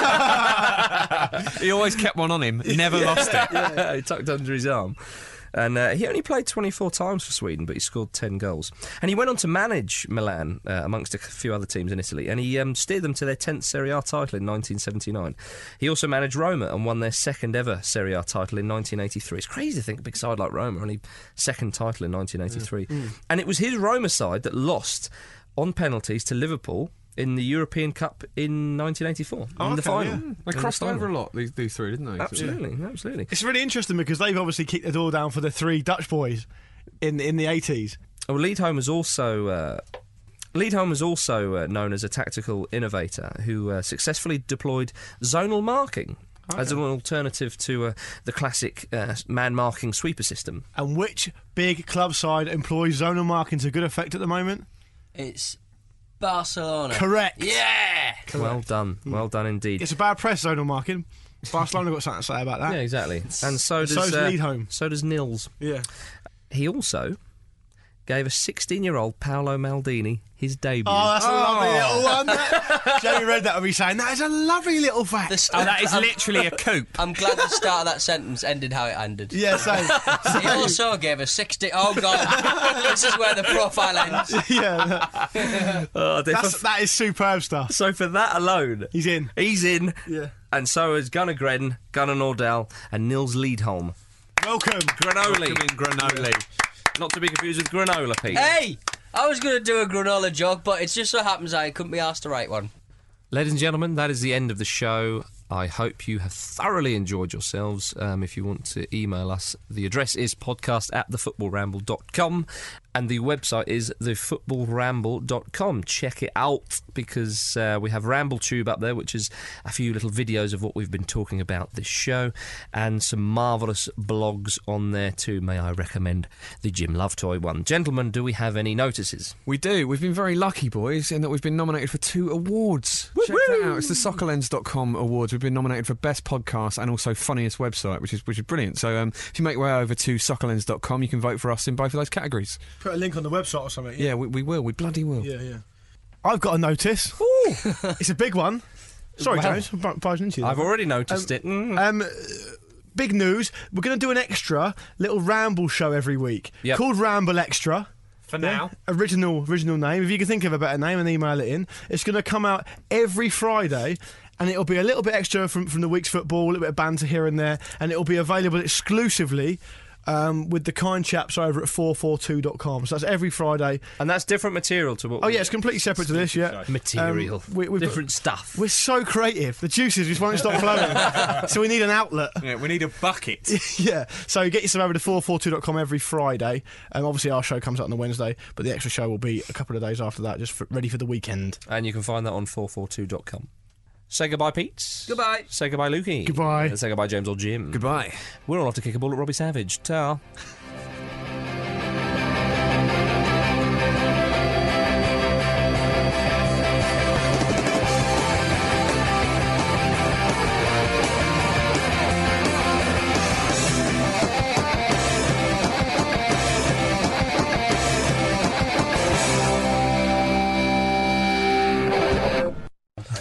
[SPEAKER 5] He always kept one on him. Never
[SPEAKER 6] Yeah.
[SPEAKER 5] lost it.
[SPEAKER 6] Yeah, he tucked under his arm. And uh, he only played twenty-four times for Sweden, but he scored ten goals. And he went on to manage Milan, uh, amongst a few other teams in Italy, and he um, steered them to their tenth Serie A title in nineteen seventy-nine. He also managed Roma and won their second ever Serie A title in nineteen eighty-three. It's crazy to think a big side like Roma, only second title in nineteen eighty-three. Mm. And it was his Roma side that lost on penalties to Liverpool in the European Cup in nineteen eighty-four,
[SPEAKER 4] Oh,
[SPEAKER 6] in the
[SPEAKER 4] okay,
[SPEAKER 6] final.
[SPEAKER 4] yeah.
[SPEAKER 5] They
[SPEAKER 6] In
[SPEAKER 5] crossed
[SPEAKER 6] the final.
[SPEAKER 5] over a lot, these, these three, didn't they?
[SPEAKER 6] Absolutely, yeah. absolutely.
[SPEAKER 4] It's really interesting because they've obviously kicked the door down for the three Dutch boys in in the eighties.
[SPEAKER 6] Well, Lidholm is also uh, Lidholm is also uh, known as a tactical innovator who uh, successfully deployed zonal marking okay. as an alternative to uh, the classic uh, man-marking sweeper system.
[SPEAKER 4] And which big club side employs zonal marking to good effect at the moment?
[SPEAKER 7] It's Barcelona.
[SPEAKER 4] Correct.
[SPEAKER 7] Yeah.
[SPEAKER 6] Well done, well done indeed.
[SPEAKER 4] It's a bad press, zonal marking. Barcelona got something to say about that.
[SPEAKER 6] Yeah, exactly. And so does
[SPEAKER 4] So does
[SPEAKER 6] uh,
[SPEAKER 4] Lidholm.
[SPEAKER 6] So does Nils.
[SPEAKER 4] Yeah.
[SPEAKER 6] He also gave a sixteen-year-old Paolo Maldini his debut.
[SPEAKER 4] Oh, that's a lovely little one. That. Jamie read that and he's saying, that is a lovely little fact.
[SPEAKER 7] The st-
[SPEAKER 5] Oh, that is
[SPEAKER 7] I'm-
[SPEAKER 5] literally a coup.
[SPEAKER 7] I'm glad the start of that sentence ended how it ended.
[SPEAKER 4] Yeah, same.
[SPEAKER 7] He also gave a sixty. Oh God, this is where the profile ends.
[SPEAKER 4] yeah. That,
[SPEAKER 6] Oh,
[SPEAKER 4] that's, that is superb stuff.
[SPEAKER 6] so for that alone,
[SPEAKER 4] He's in.
[SPEAKER 6] he's in.
[SPEAKER 4] Yeah.
[SPEAKER 6] And so is Gunnar Gren, Gunnar Nordal, and Nils Lidholm.
[SPEAKER 4] Welcome.
[SPEAKER 6] Granoli.
[SPEAKER 5] Welcome in Granoli.
[SPEAKER 6] Not to be confused with granola, Pete.
[SPEAKER 7] Hey, I was going to do a granola joke, but it just so happens I couldn't be asked to write one.
[SPEAKER 6] Ladies and gentlemen, that is the end of the show. I hope you have thoroughly enjoyed yourselves. Um, if you want to email us, the address is podcast at the football ramble dot com and the website is the football ramble dot com. Check it out because uh, we have RambleTube up there, which is a few little videos of what we've been talking about this show, and some marvellous blogs on there too. May I recommend the Jim Lovetoy one. Gentlemen, do we have any notices?
[SPEAKER 5] We do. We've been very lucky, boys, in that we've been nominated for two awards. Check that out. It's the soccer lens dot com awards. We've been nominated for Best Podcast and also Funniest Website, which is which is brilliant. So um, if you make your way over to soccer lens dot com, you can vote for us in both of those categories.
[SPEAKER 4] Put a link on the website or something.
[SPEAKER 5] Yeah, we, we will. We bloody will.
[SPEAKER 4] Yeah, yeah. I've got a notice. Ooh. It's a big one. Sorry,
[SPEAKER 6] Wow.
[SPEAKER 4] James. I'm bu- barging into you.
[SPEAKER 6] I've already noticed it. Mm.
[SPEAKER 4] Um, uh, big news. We're going to do an extra little Ramble show every week
[SPEAKER 6] Yep.
[SPEAKER 4] called Ramble Extra.
[SPEAKER 5] For
[SPEAKER 4] Yeah. Original, original name. If you can think of a better name and email it in. It's going to come out every Friday. And it'll be a little bit extra from, from the week's football, a little bit of banter here and there. And it'll be available exclusively um, with the kind chaps over at four forty-two dot com. So that's every Friday.
[SPEAKER 6] And that's different material to what
[SPEAKER 4] Oh,
[SPEAKER 6] we-
[SPEAKER 4] yeah, it's completely separate to this, yeah.
[SPEAKER 6] material.
[SPEAKER 4] Um, we- we've got-
[SPEAKER 6] different stuff.
[SPEAKER 4] We're so creative. The juices just won't stop flowing. So we need an outlet.
[SPEAKER 5] Yeah, we need a bucket.
[SPEAKER 4] Yeah, so get yourself over to four forty-two dot com every Friday. And obviously our show comes out on the Wednesday, but the extra show will be a couple of days after that, just for, ready for the weekend.
[SPEAKER 6] And you can find that on four forty-two dot com. Say goodbye, Pete.
[SPEAKER 7] Goodbye.
[SPEAKER 6] Say goodbye, Lukey.
[SPEAKER 4] Goodbye.
[SPEAKER 6] And say goodbye, James or Jim.
[SPEAKER 5] Goodbye.
[SPEAKER 6] We're all off to kick a ball at Robbie Savage. Ta.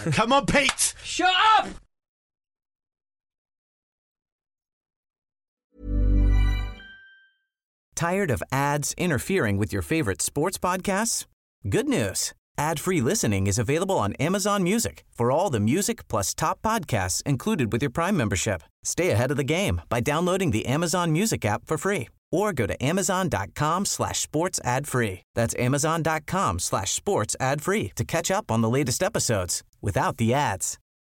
[SPEAKER 4] Come on, Pete.
[SPEAKER 7] Shut up!
[SPEAKER 8] Tired of ads interfering with your favorite sports podcasts? Good news. Ad-free listening is available on Amazon Music for all the music plus top podcasts included with your Prime membership. Stay ahead of the game by downloading the Amazon Music app for free or go to amazon.com slash sports ad free. That's amazon.com slash sports ad free to catch up on the latest episodes without the ads.